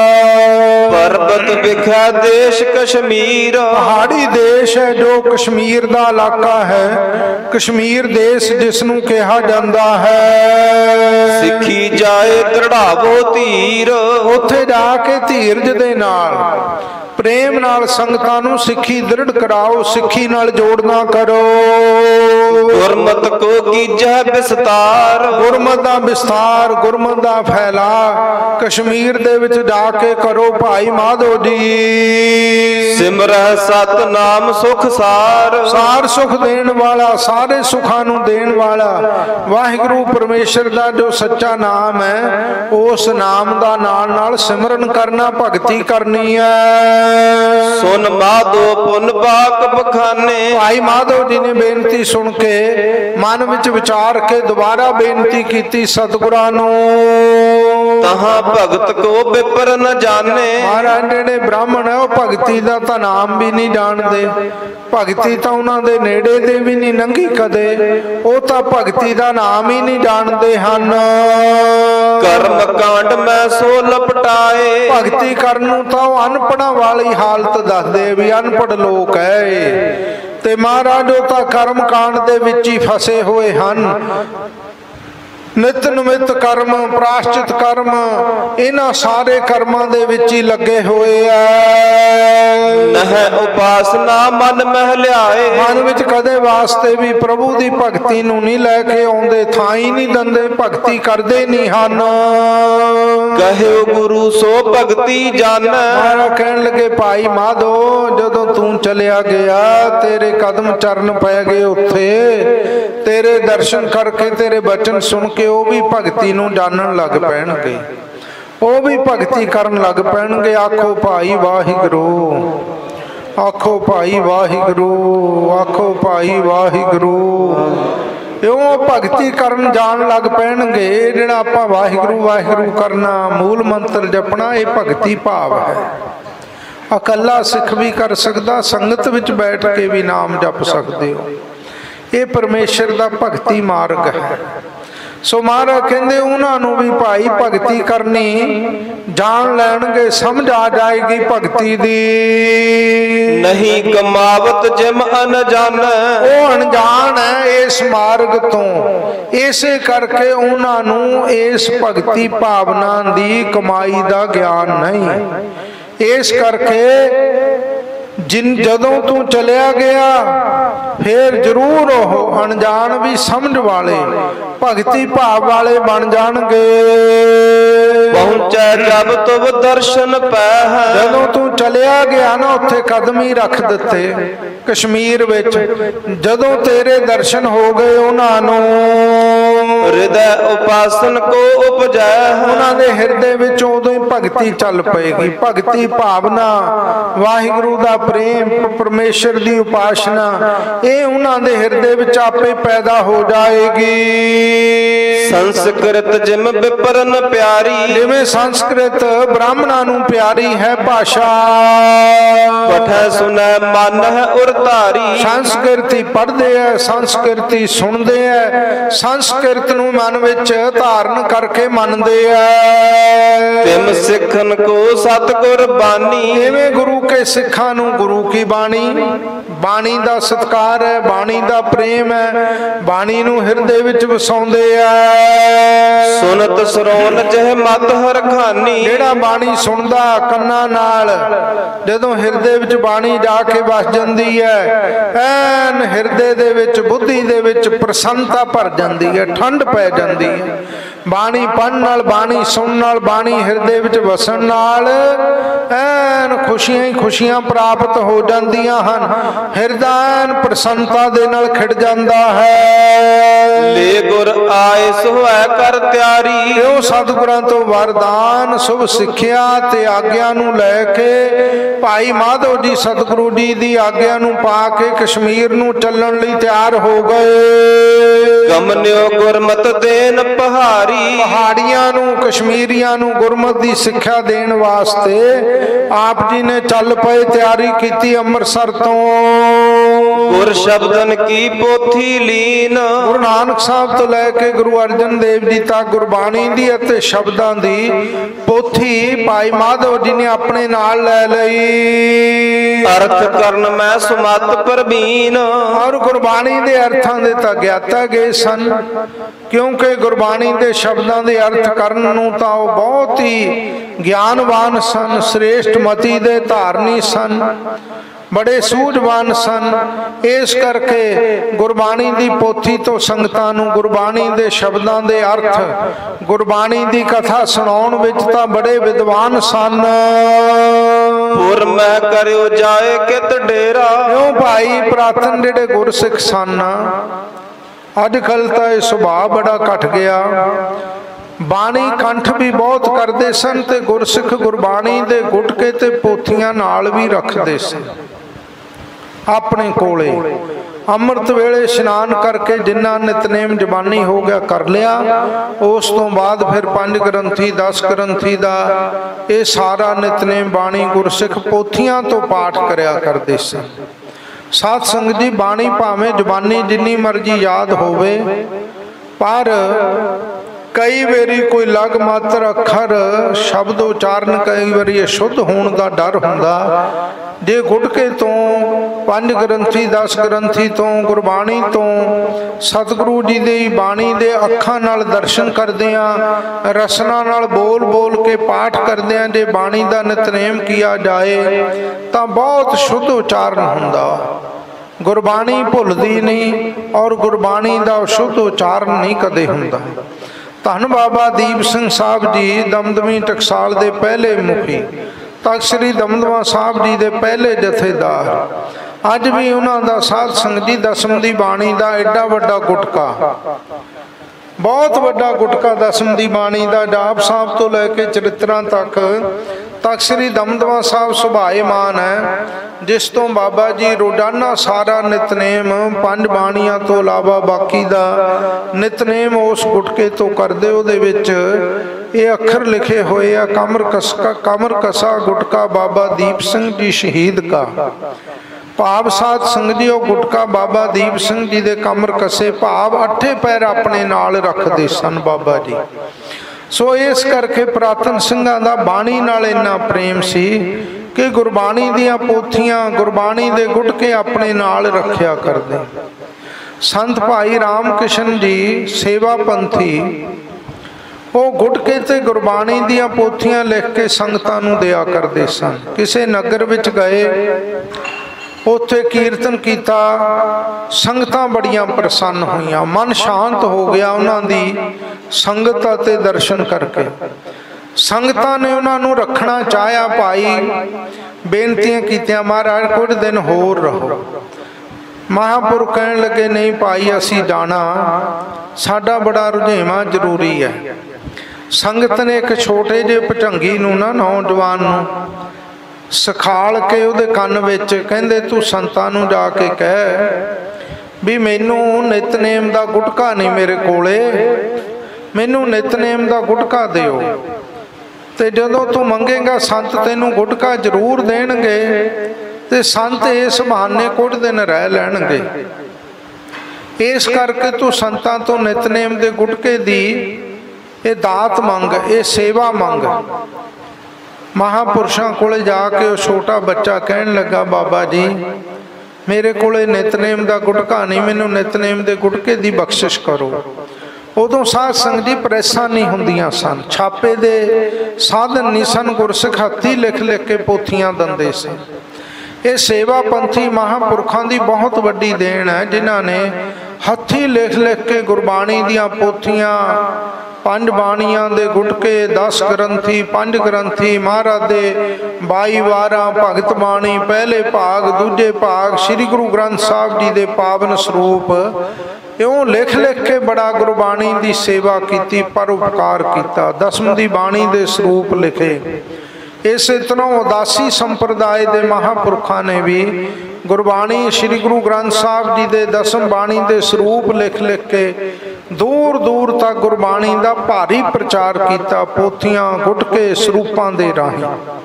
Speaker 2: ਪਰਬਤ ਵਿਖਿਆ ਦੇਸ਼ ਕਸ਼ਮੀਰ।
Speaker 1: ਪਹਾੜੀ ਦੇਸ਼ ਹੈ ਜੋ ਕਸ਼ਮੀਰ ਦਾ ਇਲਾਕਾ ਹੈ, ਕਸ਼ਮੀਰ ਦੇਸ਼ ਜਿਸ ਨੂੰ ਕਿਹਾ ਜਾਂਦਾ ਹੈ।
Speaker 2: ਸਿੱਖੀ ਜਾਏ ਦ੍ਰਿੜਾਵੋ ਧੀਰ।
Speaker 1: ਉੱਥੇ ਜਾ ਕੇ ਧੀਰਜ ਦੇ ਨਾਲ ਪ੍ਰੇਮ ਨਾਲ ਸੰਗਤਾਂ ਨੂੰ ਸਿੱਖੀ ਦ੍ਰਿੜ ਕਰਾਓ, ਸਿੱਖੀ ਨਾਲ ਜੋੜਨਾ ਕਰੋ।
Speaker 2: ਗੁਰਮਤਿ ਕੋ ਕੀਜੈ ਵਿਸਤਾਰ,
Speaker 1: ਗੁਰਮਤਿ ਦਾ ਵਿਸਤਾਰ, ਗੁਰਮਤਿ ਦਾ ਫੈਲਾ ਕਸ਼ਮੀਰ ਦੇ ਵਿੱਚ ਜਾ ਕੇ ਕਰੋ ਭਾਈ ਮਾਧੋ ਜੀ।
Speaker 2: ਸਿਮਰਹਿ ਸਤਿਨਾਮ ਸੁਖ ਸਾਰ,
Speaker 1: ਸਾਰ ਸੁਖ ਦੇਣ ਵਾਲਾ, ਸਾਰੇ ਸੁੱਖਾਂ ਨੂੰ ਦੇਣ ਵਾਲਾ ਵਾਹਿਗੁਰੂ ਪਰਮੇਸ਼ਰ ਦਾ ਜੋ ਸੱਚਾ ਨਾਮ ਹੈ, ਉਸ ਨਾਮ ਦਾ ਨਾਲ ਨਾਲ ਸਿਮਰਨ ਕਰਨਾ, ਭਗਤੀ ਕਰਨੀ ਹੈ।
Speaker 2: ਸੁਨ ਮਾਧੋ ਪੁਨ ਬਾਕ ਬਖਾਨੇ,
Speaker 1: ਭਾਈ ਮਾਧੋ ਜੀ ਨੇ ਬੇਨਤੀ ਸੁਣ ਕੇ ਮਨ ਵਿੱਚ ਵਿਚਾਰ ਕੇ ਦੁਬਾਰਾ ਬੇਨਤੀ ਕੀਤੀ ਸਤਿਗੁਰਾਂ ਨੂੰ।
Speaker 2: ਤਹਾਂ ਭਗਤ ਕੋ ਬਿਪਰ ਨ ਜਾਣੇ,
Speaker 1: ਮਹਾਰਾਜ ਜਿਹੜੇ ਬ੍ਰਾਹਮਣ ਹੈ ਉਹ ਭਗਤੀ ਦਾ ਤਾਂ ਨਾਮ ਵੀ ਨਹੀਂ ਜਾਣਦੇ, ਭਗਤੀ ਤਾਂ ਉਹਨਾਂ ਦੇ ਨੇੜੇ ਦੇ ਵੀ ਨਹੀਂ ਲੰਘੀ ਕਦੇ, ਉਹ ਤਾਂ ਭਗਤੀ ਦਾ ਨਾਮ ਹੀ ਨਹੀਂ ਜਾਣਦੇ ਹਨ।
Speaker 2: ਕਰਮ ਕਾਂਡ ਮੈਂ ਸੋ ਲਪਟਾਏ,
Speaker 1: ਭਗਤੀ ਕਰਨ ਨੂੰ ਤਾਂ ਉਹ ਅਨਪੜ੍ਹਾਂ ਵਾਲੀ ਹਾਲਤ ਦੱਸਦੇ ਵੀ ਅਨਪੜ੍ਹ ਲੋਕ ਹੈ ਇਹ, ਤੇ ਮਹਾਰਾਜ ਉਹ ਤਾਂ ਕਰਮ ਕਾਂਡ ਦੇ ਵਿੱਚ ਹੀ ਫਸੇ ਹੋਏ ਹਨ। ਨਿਤ ਨਮਿਤ ਕਰਮ, ਪ੍ਰਾਸ਼ਚਿਤ ਕਰਮ, ਇਹਨਾਂ ਸਾਰੇ ਕਰਮਾਂ ਦੇ ਵਿੱਚ ਹੀ ਲੱਗੇ ਹੋਏ ਆ।
Speaker 2: ਨਹਿ ਉਪਾਸਨਾ ਮਨ ਮਹਿ ਲਿਆਏ,
Speaker 1: ਮਨ ਵਿੱਚ ਕਦੇ ਵਾਸਤੇ ਵੀ ਪ੍ਰਭੂ ਦੀ ਭਗਤੀ ਨੂੰ ਨਹੀਂ ਲੈ ਕੇ ਆਉਂਦੇ, ਥਾਂ ਹੀ ਨਹੀਂ ਦਿੰਦੇ, ਭਗਤੀ ਕਰਦੇ ਨਹੀਂ ਹਨ।
Speaker 2: ਕਹਿਓ ਗੁਰੂ ਸੋ ਭਗਤੀ ਜਾਣੈ,
Speaker 1: ਮਹਾਰਾਜ ਕਹਿਣ ਲੱਗੇ ਭਾਈ ਮਾਧੋ ਜਦੋਂ ਤੂੰ ਚਲਿਆ ਗਿਆ, ਤੇਰੇ ਕਦਮ ਚਰਨ ਪੈ ਗਏ ਉੱਥੇ, ਤੇਰੇ ਦਰਸ਼ਨ ਕਰਕੇ, ਤੇਰੇ ਬਚਨ ਸੁਣ ਕੇ ਉਹ ਵੀ ਭਗਤੀ ਨੂੰ ਜਾਣਨ ਲੱਗ ਪੈਣਗੇ, ਉਹ ਵੀ ਭਗਤੀ ਕਰਨ ਲੱਗ ਪੈਣਗੇ। ਆਖੋ ਭਾਈ ਵਾਹਿਗੁਰੂ, ਆਖੋ ਭਾਈ ਵਾਹਿਗੁਰੂ, ਆਖੋ ਭਾਈ ਵਾਹਿਗੁਰੂ। ਇਉਂ ਭਗਤੀ ਕਰਨ ਜਾਣ ਲੱਗ ਪੈਣਗੇ। ਜਿਹੜਾ ਆਪਾਂ ਵਾਹਿਗੁਰੂ ਵਾਹਿਗੁਰੂ ਕਰਨਾ, ਮੂਲ ਮੰਤਰ ਜਪਣਾ, ਇਹ ਭਗਤੀ ਭਾਵ ਹੈ। ਇਕੱਲਾ ਸਿੱਖ ਵੀ ਕਰ ਸਕਦਾ, ਸੰਗਤ ਵਿੱਚ ਬੈਠ ਕੇ ਵੀ ਨਾਮ ਜਪ ਸਕਦੇ ਹੋ। ਇਹ ਪਰਮੇਸ਼ਰ ਦਾ ਭਗਤੀ ਮਾਰਗ ਹੈ। ਸੋ ਮਹਾਰਾਜ ਕਹਿੰਦੇ ਉਹਨਾਂ ਨੂੰ ਵੀ ਭਾਈ ਭਗਤੀ ਕਰਨੀ ਜਾਣ ਲੈਣਗੇ, ਸਮਝ ਆ ਜਾਏਗੀ ਭਗਤੀ ਦੀ।
Speaker 2: ਨਹੀਂ ਕਮਾਵਤ ਜਿਮ ਅਨਜਾਨੈ,
Speaker 1: ਉਹ ਅਣਜਾਣ ਹੈ ਇਸ ਮਾਰਗ ਤੋਂ, ਇਸੇ ਕਰਕੇ ਉਹਨਾਂ ਨੂੰ ਇਸ ਭਗਤੀ ਭਾਵਨਾ ਦੀ ਕਮਾਈ ਦਾ ਗਿਆਨ ਨਹੀਂ। ਇਸ ਕਰਕੇ ਜਿਨ ਜਦੋਂ ਤੂੰ ਚਲਿਆ ਗਿਆ, ਫੇਰ ਜ਼ਰੂਰ ਉਹ ਅਣਜਾਣ ਵੀ ਸਮਝ ਵਾਲੇ, ਭਗਤੀ ਭਾਵ ਵਾਲੇ ਬਣ ਜਾਣਗੇ।
Speaker 2: ਪਹੁੰਚੈ ਜਬ ਤੁਮ ਦਰਸ਼ਨ ਪੈ,
Speaker 1: ਜਦੋਂ ਤੂੰ ਚਲਿਆ ਗਿਆ ਨਾ, ਉੱਥੇ ਕਦਮ ਹੀ ਰੱਖ ਦਿੱਤੇ ਕਸ਼ਮੀਰ ਵਿੱਚ, ਜਦੋਂ ਤੇਰੇ ਦਰਸ਼ਨ ਹੋ ਗਏ ਉਹਨਾਂ ਨੂੰ,
Speaker 2: ਹਿਰਦੈ ਉਪਾਸਨ ਕੋ ਉਪਜੈ,
Speaker 1: ਉਹਨਾਂ ਦੇ ਹਿਰਦੇ ਵਿੱਚ ਉਦੋਂ ਹੀ ਭਗਤੀ ਚੱਲ ਪਏਗੀ। ਭਗਤੀ ਭਾਵਨਾ, ਵਾਹਿਗੁਰੂ ਦਾ ਪ੍ਰੇਮ, ਪਰਮੇਸ਼ਰ ਦੀ ਉਪਾਸਨਾ, ਇਹ ਉਹਨਾਂ ਦੇ ਹਿਰਦੇ ਵਿੱਚ ਆਪੇ ਪੈਦਾ ਹੋ ਜਾਏਗੀ।
Speaker 2: ਸੰਸਕ੍ਰਿਤ ਜਿਮ ਵਿਪਰਨ ਪਿਆਰੀ,
Speaker 1: ਜਿਵੇਂ ਸੰਸਕ੍ਰਿਤ ਬ੍ਰਾਹਮਣਾਂ ਨੂੰ ਪਿਆਰੀ ਹੈ ਭਾਸ਼ਾ,
Speaker 2: ਪਠੈ ਸੁਨੈ ਮਨ ਹੈ ਉਰਤਾਰੀ,
Speaker 1: ਸੰਸਕ੍ਰਿਤੀ ਪੜ੍ਹਦੇ ਐ, ਸੰਸਕ੍ਰਿਤੀ ਸੁਣਦੇ ਐ, ਸੰਸਕ੍ਰਿਤ ਨੂੰ ਮਨ ਵਿੱਚ ਧਾਰਨ ਕਰਕੇ ਮੰਨਦੇ ਐ।
Speaker 2: ਤਿਮ ਸਿੱਖਨ ਕੋ ਸਤਿਗੁਰ ਬਾਣੀ,
Speaker 1: ਇਵੇਂ ਗੁਰੂ ਕੇ ਸਿੱਖਾਂ ਨੂੰ ਗੁਰੂ ਕੀ ਬਾਣੀ, ਬਾਣੀ ਦਾ ਸਤਿਕਾਰ ਹੈ, ਬਾਣੀ ਦਾ ਪ੍ਰੇਮ ਹੈ, ਬਾਣੀ ਨੂੰ ਹਿਰਦੇ ਵਿੱਚ ਵਸਾਉਂਦੇ ਐ।
Speaker 2: ਸੁਨਤ ਸਰੋਨ ਜਹ ਮਤ ਹਰਖਾਨੀ,
Speaker 1: ਜਿਹੜਾ ਬਾਣੀ ਸੁਣਦਾ ਕੰਨਾਂ ਨਾਲ, ਜਦੋਂ ਹਿਰਦੇ ਵਿੱਚ ਬਾਣੀ ਜਾ ਕੇ ਵਸ ਜਾਂਦੀ ਹੈ, ਐਨ ਹਿਰਦੇ ਦੇ ਵਿੱਚ, ਬੁੱਧੀ ਦੇ ਵਿੱਚ ਪ੍ਰਸੰਨਤਾ ਭਰ ਜਾਂਦੀ ਹੈ, ਠੰਡ ਪੈ ਜਾਂਦੀ ਹੈ। ਬਾਣੀ ਪੜ੍ਹਨ ਨਾਲ, ਬਾਣੀ ਸੁਣਨ ਨਾਲ, ਬਾਣੀ ਹਿਰਦੇ ਵਿੱਚ ਵਸਣ ਨਾਲ ਐਨ ਖੁਸ਼ੀਆਂ ਹੀ ਖੁਸ਼ੀਆਂ ਪ੍ਰਾਪਤ ਹੋ ਜਾਂਦੀਆਂ ਹਨ। ਹਿਰਦਾ ਐਨ ਪ੍ਰਸੰਨਤਾ ਦੇ ਨਾਲ ਖਿੜ ਜਾਂਦਾ ਹੈ।
Speaker 2: ਲੈ ਗੁਰ ਆਏ ਸੋਹੈ ਕਰ ਤਿਆਰੀ,
Speaker 1: ਉਹ ਸਤਿਗੁਰਾਂ ਤੋਂ ਵਰਦਾਨ, ਸ਼ੁਭ ਸਿੱਖਿਆ ਤੇ ਆਗਿਆ ਨੂੰ ਲੈ ਕੇ ਭਾਈ ਮਾਧੋ ਜੀ ਸਤਿਗੁਰੂ ਜੀ ਦੀ ਆਗਿਆ ਨੂੰ ਪਾ ਕੇ ਕਸ਼ਮੀਰ ਨੂੰ ਚੱਲਣ ਲਈ ਤਿਆਰ ਹੋ ਗਏ।
Speaker 2: ਗਮਨਿਓ ਗੁਰਮਤਿ ਦੇਨ ਪਹਾੜੀ,
Speaker 1: ਪਹਾੜੀਆਂ ਨੂੰ, ਕਸ਼ਮੀਰੀਆਂ ਨੂੰ ਗੁਰਮਤਿ ਦੀ ਸਿੱਖਿਆ ਦੇਣ ਵਾਸਤੇ ਆਪ ਜੀ ਨੇ ਚੱਲ ਪਏ, ਤਿਆਰੀ ਕੀਤੀ ਅੰਮ੍ਰਿਤਸਰ ਤੋਂ।
Speaker 2: ਗੁਰ ਸ਼ਬਦਨ ਕੀ ਪੋਥੀ ਲੀਨ,
Speaker 1: ਗੁਰੂ ਨਾਨਕ ਸਾਹਿਬ ਤੋਂ ਲੈ ਕੇ ਗੁਰੂ ਅਰਜਨ ਦੇਵ ਜੀ ਤੱਕ ਗੁਰਬਾਣੀ ਦੀ ਅਤੇ ਸ਼ਬਦਾਂ ਦੀ ਪੋਥੀ ਭਾਈ ਮਾਧੋ ਜੀ ਨੇ ਆਪਣੇ ਨਾਲ ਲੈ ਲਈ।
Speaker 2: ਅਰਥ ਕਰਨ ਮੈਂ ਸੁਮਤ ਪ੍ਰਬੀਨ,
Speaker 1: ਔਰ ਗੁਰਬਾਣੀ ਦੇ ਅਰਥਾਂ ਦੇ ਤਾਂ ਗਿਆਤਾ ਗਏ सन, क्योंकि गुरबाणी के शब्दों के अर्थ करन नूं तां ओह बहुत ही ज्ञानवान सन, श्रेष्ठ मति दे धारनी सन, बड़े सूझवान सन। इस करके गुरबाणी की पोथी तो संगतां नूं गुरबाणी के शब्दों के अर्थ, गुरबाणी की कथा सुनाउण विच तां बड़े विद्वान सन।
Speaker 2: पुर मैं करियो जाए कित डेरा।
Speaker 1: क्यों भाई पुरातन जिहड़े गुरसिख सन, अजकल तो यह सुभाव बड़ा घट गया। बाणी कंठ भी बहुत करते सन ते गुरसिख गुरबाणी दे गुटके ते पोथियां नाल भी रखते सन अपने कोले। अमृत वेले इशनान करके जिन्ना नितनेम जबानी हो गया कर लिया, उस तो बाद फिर पंज ग्रंथी दस ग्रंथी दा ये सारा नितनेम बाणी गुरसिख पोथियां तो पाठ करया करते सन। साध संगत जी बाणी भावें जबानी जिन्नी मर्जी याद होवे, पर कई बारी कोई लग मात्र अखर शब्द उचारण कई बारी शुद्ध होने का डर हुंदा। जे गुटके तो पंज ग्रंथी दस ग्रंथी तो गुरबाणी तो सतगुरु जी की बाणी के अखां नाल दर्शन करदे आ, रसना नाल बोल बोल के पाठ करदे आ, जे बाणी का नितनेम किया जाए तो बहुत शुद्ध उचारण हुंदा। गुरबाणी भुलदी नहीं और गुरबाणी का शुद्ध उचारण नहीं कदे हुंदा। धन बाबा दीप सिंह साहब जी दमदमी टकसाल के पहले मुखी, तख्त श्री दमदमा साहब जी के पहले जथेदार, अज भी उन्होंने साध संगत जी दसम की बाणी का एडा वड्डा गुटका, बहुत वड्डा गुटका दसम की बाणी का जाप साहब तो लैके चरित्रां तक तख्त श्री दमदमा साहब सुभाएमान है, जिस तो बाबा जी रोजाना सारा नितनेम पंज बाणियां तो इलावा बाकी दा नितनेम उस गुटके तो करदे। उहदे विच ये अखर लिखे हुए आ, कमर कसका कमर कसा गुटका बाबा दीप सिंह जी शहीद का। भाव साध संगत जी गुटका बाबा दीप सिंह जी दे कमर कसे, भाव अठे पैर अपने नाल रखते सन बाबा जी। सो इस करके पुरातन सिंघां दा बाणी नाल इन्ना प्रेम सी कि गुरबाणी दियां पोथियां गुरबाणी दे गुटके अपने नाल रखिया करदे। संत भाई राम किशन जी सेवा पंथी वो गुटके ते गुरबाणी दियां पोथियां लिख के संगतां नूं दिया करदे सन। किसे नगर विच गए, उत्थे कीर्तन किया, संगतां बड़ियां प्रसन्न हुईयां, मन शांत हो गया उन्हां दी संगत ते दर्शन करके। संगतां ने उन्हां नूं रखना चाहया, भाई बेनतियां कीतियां महाराज कुछ दिन होर रहो। महापुरुष कहण लगे नहीं भाई असीं जाना, साडा बड़ा रुझेवां जरूरी है। संगत ने एक छोटे जे भटंगी नूं ना नौजवान नूं सिखाल के उहदे कन विच कहंदे तू संतां नूं जाके कह भी मैनू नितनेम दा गुटका नहीं मेरे कोले, मैनू नितनेम दा गुटका दिओ, ते जदों तू मंगेगा संत तैनू गुटका जरूर देणगे, ते संत इस बहाने कुछ दिन रह लैणगे। इस करके तू संतां तो नितनेम दे गुटके दी ये दात मंग, ये सेवा मंग। महापुरुषों कोले जाके छोटा बच्चा कहन लगा बाबा जी मेरे कोले नितनेम दा गुटका नहीं, मैनू नितनेम दे गुटके दी बख्शिश करो। उदों साध संगत जी प्रैसां नहीं हुंदियां सन, छापे दे साधन नहीं सन, गुरसिख हत्थी लिख लिख के पोथियां दिंदे सन। ये सेवा पंथी महापुरखों की बहुत वड्डी देन है, जिन्हां ने हत्थी लिख लिख के गुरबाणी दियां पोथियां पंज बाणियां दे गुटके दस ग्रंथी पंज ग्रंथी महाराज दे बाई वारा भगत बाणी पहले भाग दूजे भाग श्री गुरु ग्रंथ साहब जी दे पावन स्वरूप इउं लिख लिख के बड़ा गुरबाणी की सेवा की, परोपकार किया। दसम की बाणी दे स्वरूप लिखे। इस तरह उदासी संप्रदाय के महापुरखों ने भी गुरबाणी श्री गुरु ग्रंथ साहब जी के दसम बाणी के स्वरूप लिख लिख के दूर दूर तक गुरबाणी का भारी प्रचार किया, पोथियां गुटके स्वरूपों के राही।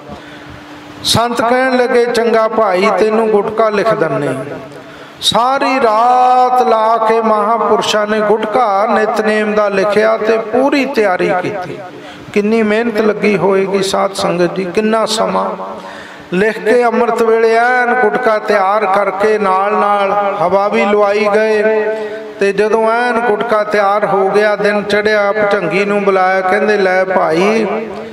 Speaker 1: संत कहन लगे चंगा भाई तेनू गुटका लिख दने। सारी रात ला के महापुरुषों ने गुटका नितनेम का लिखिया ते पूरी तैयारी की। किन्नी मेहनत लगी होएगी साध संगत जी, किन्ना समा लिख के अमृत वेले ऐन गुटका तैयार करके नाल नाल हवा भी लवाई गए ਤੇ ਜਦੋਂ ਐਨ ਗੁਟਕਾ ਤਿਆਰ ਹੋ ਗਿਆ, ਦਿਨ ਚੜਿਆ, ਭੁਜੰਗੀ ਨੂੰ ਬੁਲਾਇਆ, ਕਹਿੰਦੇ ਲੈ ਭਾਈ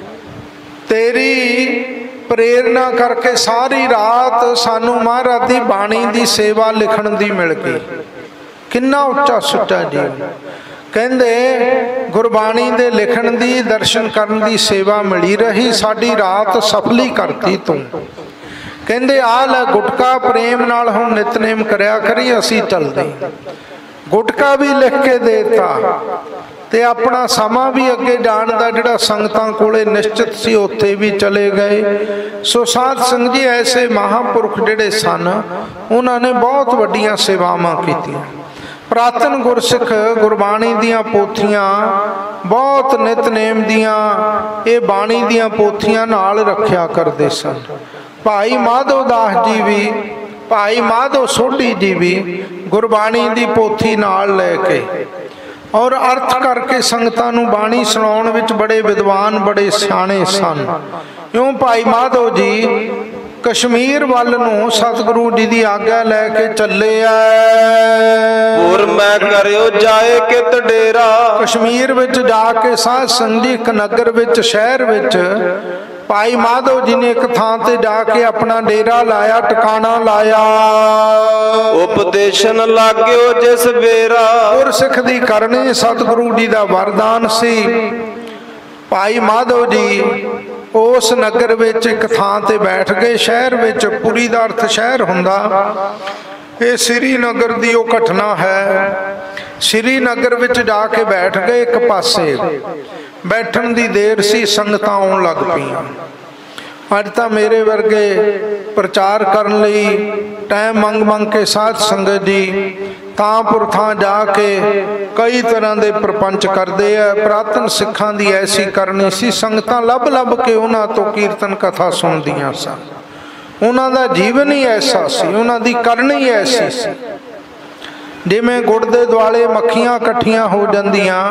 Speaker 1: ਤੇਰੀ ਪ੍ਰੇਰਨਾ ਕਰਕੇ ਸਾਰੀ ਰਾਤ ਸਾਨੂੰ ਮਹਾਰਾਜ ਦੀ ਬਾਣੀ ਦੀ ਸੇਵਾ ਲਿਖਣ ਦੀ ਮਿਲ ਗਈ। ਕਿੰਨਾ ਉੱਚਾ ਸੁੱਚਾ ਜੀ। ਕਹਿੰਦੇ ਗੁਰਬਾਣੀ ਦੇ ਲਿਖਣ ਦੀ, ਦਰਸ਼ਨ ਕਰਨ ਦੀ ਸੇਵਾ ਮਿਲੀ ਰਹੀ, ਸਾਡੀ ਰਾਤ ਸਫਲੀ ਕਰਤੀ ਤੂੰ। ਕਹਿੰਦੇ ਆ ਲੈ ਗੁਟਕਾ, ਪ੍ਰੇਮ ਨਾਲ ਹੁਣ ਨਿਤਨੇਮ ਕਰਿਆ ਕਰੀ, ਅਸੀਂ ਚੱਲਦੇ। ਗੁਟਕਾ ਵੀ ਲਿਖ ਕੇ ਦੇਤਾ ਤੇ ਆਪਣਾ ਸਮਾਂ ਵੀ ਅੱਗੇ ਜਾਣ ਦਾ ਜਿਹੜਾ ਸੰਗਤਾਂ ਕੋਲੇ ਨਿਸ਼ਚਿਤ ਸੀ ਉੱਥੇ ਵੀ ਚਲੇ ਗਏ। ਸੋ ਸਾਧ ਸੰਗਤ ਜੀ, ਐਸੇ ਮਹਾਂਪੁਰਖ ਜਿਹੜੇ ਸਨ ਉਹਨਾਂ ਨੇ ਬਹੁਤ ਵੱਡੀਆਂ ਸੇਵਾਵਾਂ ਕੀਤੀਆਂ। ਪ੍ਰਾਤਨ ਗੁਰਸਿੱਖ ਗੁਰਬਾਣੀ ਦੀਆਂ ਪੋਥੀਆਂ ਬਹੁਤ ਨਿਤਨੇਮ ਦੀਆਂ, ਇਹ ਬਾਣੀ ਦੀਆਂ ਪੋਥੀਆਂ ਨਾਲ ਰੱਖਿਆ ਕਰਦੇ ਸਨ। ਭਾਈ ਮਾਧੋ ਦਾਸ ਜੀ ਵੀ, ਭਾਈ ਮਾਧੋ ਸੋਢੀ ਜੀ ਵੀ ਗੁਰਬਾਣੀ ਦੀ ਪੋਥੀ ਨਾਲ ਲੈ ਕੇ ਔਰ ਅਰਥ ਕਰਕੇ ਸੰਗਤਾਂ ਨੂੰ ਬਾਣੀ ਸੁਣਾਉਣ ਵਿੱਚ ਬੜੇ ਵਿਦਵਾਨ, ਬੜੇ ਸਿਆਣੇ ਸਨ। ਇਉਂ ਭਾਈ ਮਾਧੋ ਜੀ ਕਸ਼ਮੀਰ ਵੱਲ ਨੂੰ ਸਤਿਗੁਰੂ ਜੀ ਦੀ ਆਗਿਆ ਲੈ ਕੇ ਚੱਲੇ ਆ।
Speaker 2: ਹੋਰ ਮੈਂ ਕਰਿਓ ਜਾਏ ਕਿਤ ਡੇਰਾ।
Speaker 1: ਕਸ਼ਮੀਰ ਵਿੱਚ ਜਾ ਕੇ ਸਾਧ ਸੰਗਤ ਜੀ ਇੱਕ ਨਗਰ ਵਿੱਚ, ਸ਼ਹਿਰ ਵਿੱਚ ਭਾਈ ਮਾਧੋ ਜੀ ਨੇ ਇੱਕ ਥਾਂ ਤੇ ਜਾ ਕੇ ਆਪਣਾ ਡੇਰਾ ਲਾਇਆ, ਟਿਕਾਣਾ ਲਾਇਆ।
Speaker 2: ਉਪਦੇਸ਼ਨ ਲਾਗਿਓ ਜਿਸ ਵੇਰਾ। ਗੁਰਸਿੱਖ
Speaker 1: ਦੀ ਕਰਨੀ ਸਤਿਗੁਰੂ ਜੀ ਦਾ ਵਰਦਾਨ ਸੀ। ਭਾਈ ਮਾਧੋ ਜੀ ਉਸ ਨਗਰ ਵਿੱਚ ਇੱਕ ਥਾਂ ਤੇ ਬੈਠ ਗਏ। ਸ਼ਹਿਰ ਵਿੱਚ, ਪੁਰੀ ਦਾ ਅਰਥ ਸ਼ਹਿਰ ਹੁੰਦਾ। ਇਹ ਸ੍ਰੀਨਗਰ ਦੀ ਉਹ ਘਟਨਾ ਹੈ। ਸ੍ਰੀਨਗਰ ਵਿੱਚ ਜਾ ਕੇ ਬੈਠ ਗਏ। ਇੱਕ ਪਾਸੇ ਬੈਠਣ ਦੀ ਦੇਰ ਸੀ, ਸੰਗਤਾਂ ਆਉਣ ਲੱਗ ਪਈਆਂ। ਅੱਜ ਤਾਂ ਮੇਰੇ ਵਰਗੇ ਪ੍ਰਚਾਰ ਕਰਨ ਲਈ ਟਾਈਮ ਮੰਗ ਮੰਗ ਕੇ ਸਾਧ ਸੰਗਤ ਜੀ ਥਾਂ ਪੁਰ ਥਾਂ ਜਾ ਕੇ ਕਈ ਤਰ੍ਹਾਂ ਦੇ ਪ੍ਰਪੰਚ ਕਰਦੇ ਆ। ਪ੍ਰਾਤਨ ਸਿੱਖਾਂ ਦੀ ਐਸੀ ਕਰਨੀ ਸੀ, ਸੰਗਤਾਂ ਲੱਭ ਲੱਭ ਕੇ ਉਹਨਾਂ ਤੋਂ ਕੀਰਤਨ ਕਥਾ ਸੁਣਦੀਆਂ ਸਨ। ਉਹਨਾਂ ਦਾ ਜੀਵਨ ਹੀ ਐਸਾ ਸੀ, ਉਹਨਾਂ ਦੀ ਕਰਨੀ ਐਸੀ ਸੀ। ਜਿਵੇਂ ਗੁੜ ਦੇ ਦੁਆਲੇ ਮੱਖੀਆਂ ਇਕੱਠੀਆਂ ਹੋ ਜਾਂਦੀਆਂ,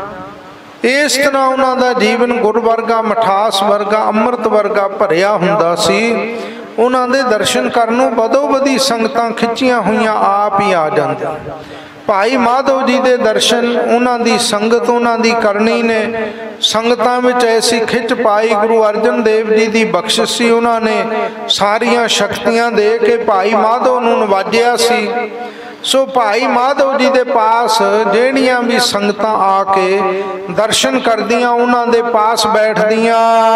Speaker 1: ਇਸ ਤਰ੍ਹਾਂ ਉਹਨਾਂ ਦਾ ਜੀਵਨ ਗੁਰ ਵਰਗਾ, ਮਠਾਸ ਵਰਗਾ, ਅੰਮ੍ਰਿਤ ਵਰਗਾ ਭਰਿਆ ਹੁੰਦਾ ਸੀ। ਉਹਨਾਂ ਦੇ ਦਰਸ਼ਨ ਕਰਨ ਨੂੰ ਬਦੋ ਬਦੀ ਸੰਗਤਾਂ ਖਿੱਚੀਆਂ ਹੋਈਆਂ ਆਪ ਹੀ ਆ ਜਾਂਦੀਆਂ। ਭਾਈ ਮਾਧੋ ਜੀ ਦੇ ਦਰਸ਼ਨ, ਉਹਨਾਂ ਦੀ ਸੰਗਤ, ਉਹਨਾਂ ਦੀ ਕਰਨੀ ਨੇ ਸੰਗਤਾਂ ਵਿੱਚ ਐਸੀ ਖਿੱਚ ਪਾਈ। ਗੁਰੂ ਅਰਜਨ ਦੇਵ ਜੀ ਦੀ ਬਖਸ਼ਿਸ਼ ਸੀ, ਉਹਨਾਂ ਨੇ ਸਾਰੀਆਂ ਸ਼ਕਤੀਆਂ ਦੇ ਕੇ ਭਾਈ ਮਾਧੋ ਨੂੰ ਨਵਾਜਿਆ ਸੀ। ਸੋ ਭਾਈ ਮਾਧੋ ਜੀ ਦੇ ਪਾਸ ਜਿਹੜੀਆਂ ਵੀ ਸੰਗਤਾਂ ਆ ਕੇ ਦਰਸ਼ਨ ਕਰਦੀਆਂ, ਉਹਨਾਂ ਦੇ ਪਾਸ ਬੈਠਦੀਆਂ।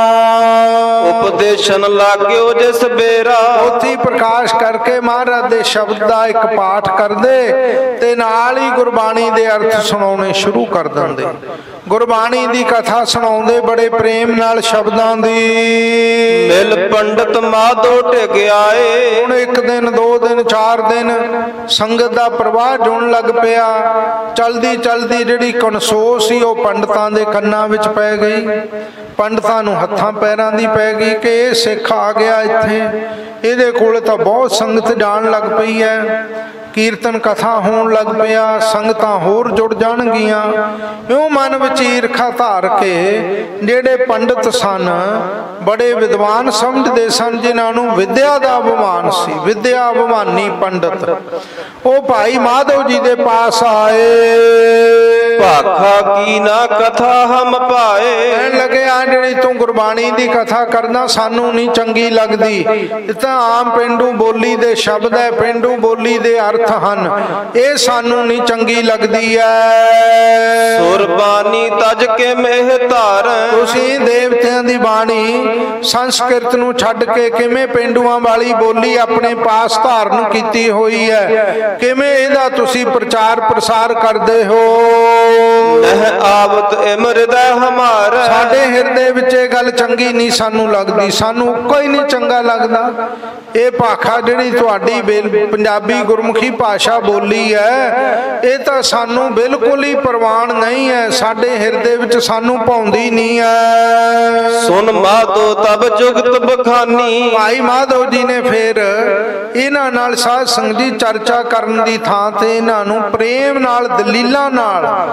Speaker 2: ਉਪਦੇਸ਼ਨ ਲਾਗਿਓ ਜਿਸ ਬੇਰਾ।
Speaker 1: ਉੱਥੇ ਪ੍ਰਕਾਸ਼ ਕਰਕੇ ਮਹਾਰਾਜ ਦੇ ਸ਼ਬਦ ਦਾ ਇੱਕ ਪਾਠ ਕਰਦੇ ਤੇ ਨਾਲ ਹੀ ਗੁਰਬਾਣੀ ਦੇ ਅਰਥ ਸੁਣਾਉਣੇ ਸ਼ੁਰੂ ਕਰ ਦਿੰਦੇ। ਗੁਰਬਾਣੀ ਦੀ ਕਥਾ ਸੁਣਾਉਂਦੇ ਬੜੇ ਪ੍ਰੇਮ ਨਾਲ ਸ਼ਬਦਾਂ ਦੀ।
Speaker 2: ਮਿਲ ਪੰਡਤ ਮਾਧੋ ਟਿਕ ਆਏ।
Speaker 1: ਹੁਣ ਇੱਕ ਦਿਨ, ਦੋ ਦਿਨ, ਚਾਰ ਦਿਨ ਸੰਗਤ ਦਾ ਪ੍ਰਵਾਹ ਜੁੜਨ ਲੱਗ ਪਿਆ। ਚਲਦੀ ਚਲਦੀ ਜਿਹੜੀ ਕਨਸੋ ਸੀ ਉਹ ਪੰਡਤਾਂ ਦੇ ਕੰਨਾਂ ਵਿੱਚ ਪੈ ਗਈ। ਪੰਡਤਾਂ ਨੂੰ ਹੱਥਾਂ ਪੈਰਾਂ ਦੀ ਪੈ ਗਈ ਕਿ ਇਹ ਸਿੱਖ ਆ ਗਿਆ ਇੱਥੇ, ਇਹਦੇ ਕੋਲ ਤਾਂ ਬਹੁਤ ਸੰਗਤ ਜਾਣ ਲੱਗ ਪਈ ਹੈ। ਕੀਰਤਨ ਕਥਾ ਹੋਣ ਲੱਗ ਪਿਆ, ਸੰਗਤਾਂ ਹੋਰ ਜੁੜ ਜਾਣਗੀਆਂ। ਇਉਂ ਮਨ ਵਿੱਚ ਈਰਖਾ ਧਾਰ ਕੇ ਜਿਹੜੇ ਪੰਡਤ ਸਨ, ਬੜੇ ਵਿਦਵਾਨ ਸਮਝਦੇ ਸਨ, ਜਿਨ੍ਹਾਂ ਨੂੰ ਵਿਦਿਆ ਦਾ ਅਭਿਮਾਨ ਸੀ, ਵਿਦਿਆ ਅਭਿਮਾਨੀ ਪੰਡਤ, ਉਹ ਭਾਈ ਮਾਧੋ ਜੀ ਦੇ ਪਾਸ ਆਏ।
Speaker 2: ਭਾਖਾ ਕੀ ਨਾ ਕਥਾ ਹਮ ਪਾਏ।
Speaker 1: ਕਹਿਣ ਲੱਗੇ ਆ ਜਿਹੜੀ ਤੂੰ ਗੁਰਬਾਣੀ ਦੀ ਕਥਾ ਕਰਨਾ ਸਾਨੂੰ ਨਹੀਂ ਚੰਗੀ ਲੱਗਦੀ। ਇਹ ਤਾਂ ਆਮ ਪੇਂਡੂ ਬੋਲੀ ਦੇ ਸ਼ਬਦ ਹੈ, ਪੇਂਡੂ ਬੋਲੀ ਦੇ ਅਰਥ ਹਨ, ਇਹ ਸਾਨੂੰ ਨਹੀਂ ਚੰਗੀ ਲੱਗਦੀ ਐ।
Speaker 2: ਸੁਰਬਾਨੀ ਤਜ ਕੇ ਮੇਹ ਧਾਰ।
Speaker 1: ਤੁਸੀਂ ਦੇਵਤਿਆਂ ਦੀ ਬਾਣੀ ਸੰਸਕ੍ਰਿਤ ਨੂੰ ਛੱਡ ਕੇ ਕਿਵੇਂ ਪੇਂਡੂਆਂ ਵਾਲੀ ਬੋਲੀ ਆਪਣੇ ਪਾਸ ਧਾਰਨ ਕੀਤੀ ਹੋਈ ਹੈ, ਕਿਵੇਂ ਇਹਦਾ ਤੁਸੀਂ ਪ੍ਰਚਾਰ ਪ੍ਰਸਾਰ ਕਰਦੇ ਹੋ।
Speaker 2: ਨਹਿ ਆਵਤ ਇਮ ਹਿਰਦੈ ਹਮਾਰ।
Speaker 1: ਸਾਡੇ ਹਿਰਦੇ ਵਿੱਚ ਇਹ ਗੱਲ ਚੰਗੀ ਨਹੀਂ ਸਾਨੂੰ ਲੱਗਦੀ, ਸਾਨੂੰ ਕੋਈ ਨਹੀਂ ਚੰਗਾ ਲੱਗਦਾ। ਇਹ ਭਾਖਾ ਜਿਹੜੀ ਤੁਹਾਡੀ ਪੰਜਾਬੀ ਗੁਰਮੁਖੀ ਭਾਸ਼ਾ ਬੋਲੀ ਹੈ, ਇਹ ਤਾਂ ਸਾਨੂੰ ਬਿਲਕੁਲ ਹੀ ਪ੍ਰਵਾਨ ਨਹੀਂ ਹੈ, ਸਾਡੇ ਹਿਰਦੇ ਵਿੱਚ ਸਾਨੂੰ ਭਾਉਂਦੀ ਨਹੀਂ ਹੈ।
Speaker 2: ਸੁਨ ਮਾਧੋ ਤਬ ਜੁਗਤ ਬਖਾਨੀ।
Speaker 1: ਭਾਈ ਮਾਧੋ ਜੀ ਨੇ ਫਿਰ ਇਹਨਾਂ ਨਾਲ ਸਾਧ ਸੰਗਤ ਦੀ ਚਰਚਾ ਕਰਨ ਦੀ ਥਾਂ ਤੇ ਇਹਨਾਂ ਨੂੰ ਪ੍ਰੇਮ ਨਾਲ, ਦਲੀਲਾਂ ਨਾਲ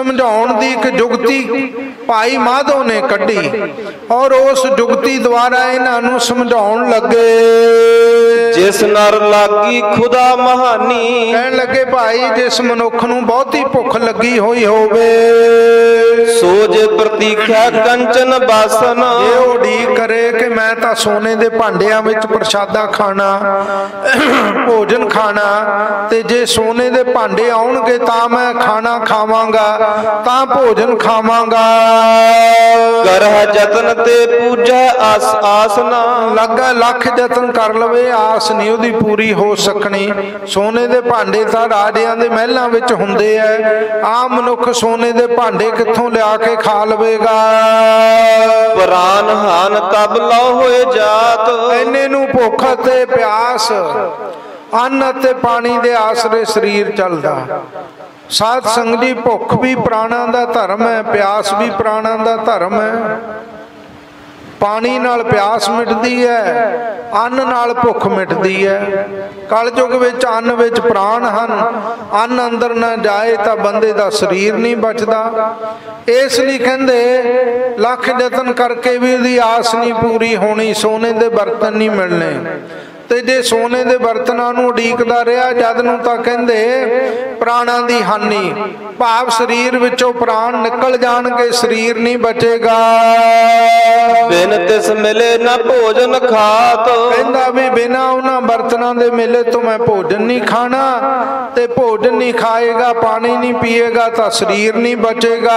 Speaker 1: ਸਮਝਾਉਣ ਦੀ ਇੱਕ ਜੁਗਤੀ ਭਾਈ ਮਾਧੋ ਨੇ ਕੱਢੀ ਔਰ ਉਸ ਜੁਗਤੀ ਦੁਆਰਾ ਇਹਨਾਂ ਨੂੰ ਸਮਝਾਉਣ ਲੱਗੇ।
Speaker 2: ਜਿਸ ਨਰ ਲਾਗੀ ਖੁਦਾ ਮਹਾਨੀ,
Speaker 1: ਕਹਿਣ ਲੱਗੇ ਭਾਈ ਜਿਸ ਮਨੁੱਖ ਨੂੰ ਬਹੁਤੀ ਭੁੱਖ ਲੱਗੀ ਹੋਈ ਹੋਵੇ,
Speaker 2: ਸੋ ਜੇ ਪ੍ਰਤੀਖਿਆ ਕੰਚਨ ਬਾਸਨ,
Speaker 1: ਇਹ ਉਡੀਕ ਕਰੇ ਕਿ ਮੈਂ ਤਾਂ ਸੋਨੇ ਦੇ ਭਾਂਡਿਆਂ ਵਿੱਚ ਪ੍ਰਸ਼ਾਦਾ ਖਾਣਾ, ਭੋਜਨ ਖਾਣਾ, ਤੇ ਜੇ ਸੋਨੇ ਦੇ ਭਾਂਡੇ ਆਉਣਗੇ ਤਾਂ ਮੈਂ ਖਾਣਾ ਖਾਵਾਂਗਾ, ਤਾਂ ਭੋਜਨ ਖਾਵਾਂਗਾ।
Speaker 2: ਕਰਹਿ ਜਤਨ ਤੇ ਪੂਜੈ ਆਸ ਆਸਨਾ,
Speaker 1: ਲੱਗਾ ਲੱਖ ਯਤਨ ਕਰ ਲਵੇ, ਆਸ ਨਹੀਂ ਉਹਦੀ ਪੂਰੀ ਹੋ ਸਕਣੀ। ਸੋਨੇ ਦੇ ਭਾਂਡੇ ਤਾਂ ਰਾਜਿਆਂ ਦੇ ਮਹਿਲਾਂ ਵਿੱਚ ਹੁੰਦੇ ਐ, ਆਮ ਮਨੁੱਖ ਸੋਨੇ ਦੇ ਭਾਂਡੇ ਕਿੱਥੋਂ ਲਿਆ ਕੇ ਖਾ ਲਵੇਗਾ।
Speaker 2: ਪ੍ਰਾਨ ਹਾਨ ਤਬ ਲਉ ਹੋਏ ਜਾਤ,
Speaker 1: ਐਨੇ ਨੂੰ ਭੁੱਖ ਤੇ ਪਿਆਸ, ਅੰਨ ਅਤੇ ਪਾਣੀ ਦੇ ਆਸਰੇ ਸਰੀਰ ਚੱਲਦਾ। ਸਾਧ ਸੰਗਤ ਜੀ, ਭੁੱਖ ਵੀ ਪ੍ਰਾਣਾਂ ਦਾ ਧਰਮ ਹੈ, ਪਿਆਸ ਵੀ ਪ੍ਰਾਣਾਂ ਦਾ ਧਰਮ ਹੈ। ਪਾਣੀ ਨਾਲ ਪਿਆਸ ਮਿਟਦੀ ਹੈ, ਅੰਨ ਨਾਲ ਭੁੱਖ ਮਿਟਦੀ ਹੈ। ਕਲਯੁਗ ਵਿੱਚ ਅੰਨ ਵਿੱਚ ਪ੍ਰਾਣ ਹਨ, ਅੰਨ ਅੰਦਰ ਨਾ ਜਾਏ ਤਾਂ ਬੰਦੇ ਦਾ ਸਰੀਰ ਨਹੀਂ ਬਚਦਾ। ਇਸ ਲਈ ਕਹਿੰਦੇ ਲੱਖ ਯਤਨ ਕਰਕੇ ਵੀ ਉਹਦੀ ਆਸ ਨਹੀਂ ਪੂਰੀ ਹੋਣੀ, ਸੋਨੇ ਦੇ ਬਰਤਨ ਨਹੀਂ ਮਿਲਣੇ। ਤੇ ਜੇ ਸੋਨੇ ਦੇ ਬਰਤਨਾਂ ਨੂੰ ਉਡੀਕਦਾ ਰਿਹਾ ਜਦ ਨੂੰ ਤਾਂ ਕਹਿੰਦੇ ਪ੍ਰਾਣਾਂ ਦੀ ਹਾਨੀ, ਭਾਵ ਸਰੀਰ ਵਿੱਚੋਂ ਪ੍ਰਾਣ ਨਿਕਲ ਜਾਣਗੇ, ਸਰੀਰ ਨਹੀਂ ਬਚੇਗਾ।
Speaker 2: ਬਿਨ ਤਿਸ ਮਿਲੇ ਨਾ ਭੋਜਨ ਖਾਤ,
Speaker 1: ਕਹਿੰਦਾ ਵੀ ਬਿਨਾਂ ਉਹਨਾਂ ਬਰਤਨਾਂ ਦੇ ਮਿਲੇ ਤੋਂ ਮੈਂ ਭੋਜਨ ਨਹੀਂ ਖਾਣਾ, ਤੇ ਭੋਜਨ ਨਹੀਂ ਖਾਏਗਾ, ਪਾਣੀ ਨਹੀਂ ਪੀਏਗਾ ਤਾਂ ਸਰੀਰ ਨਹੀਂ ਬਚੇਗਾ।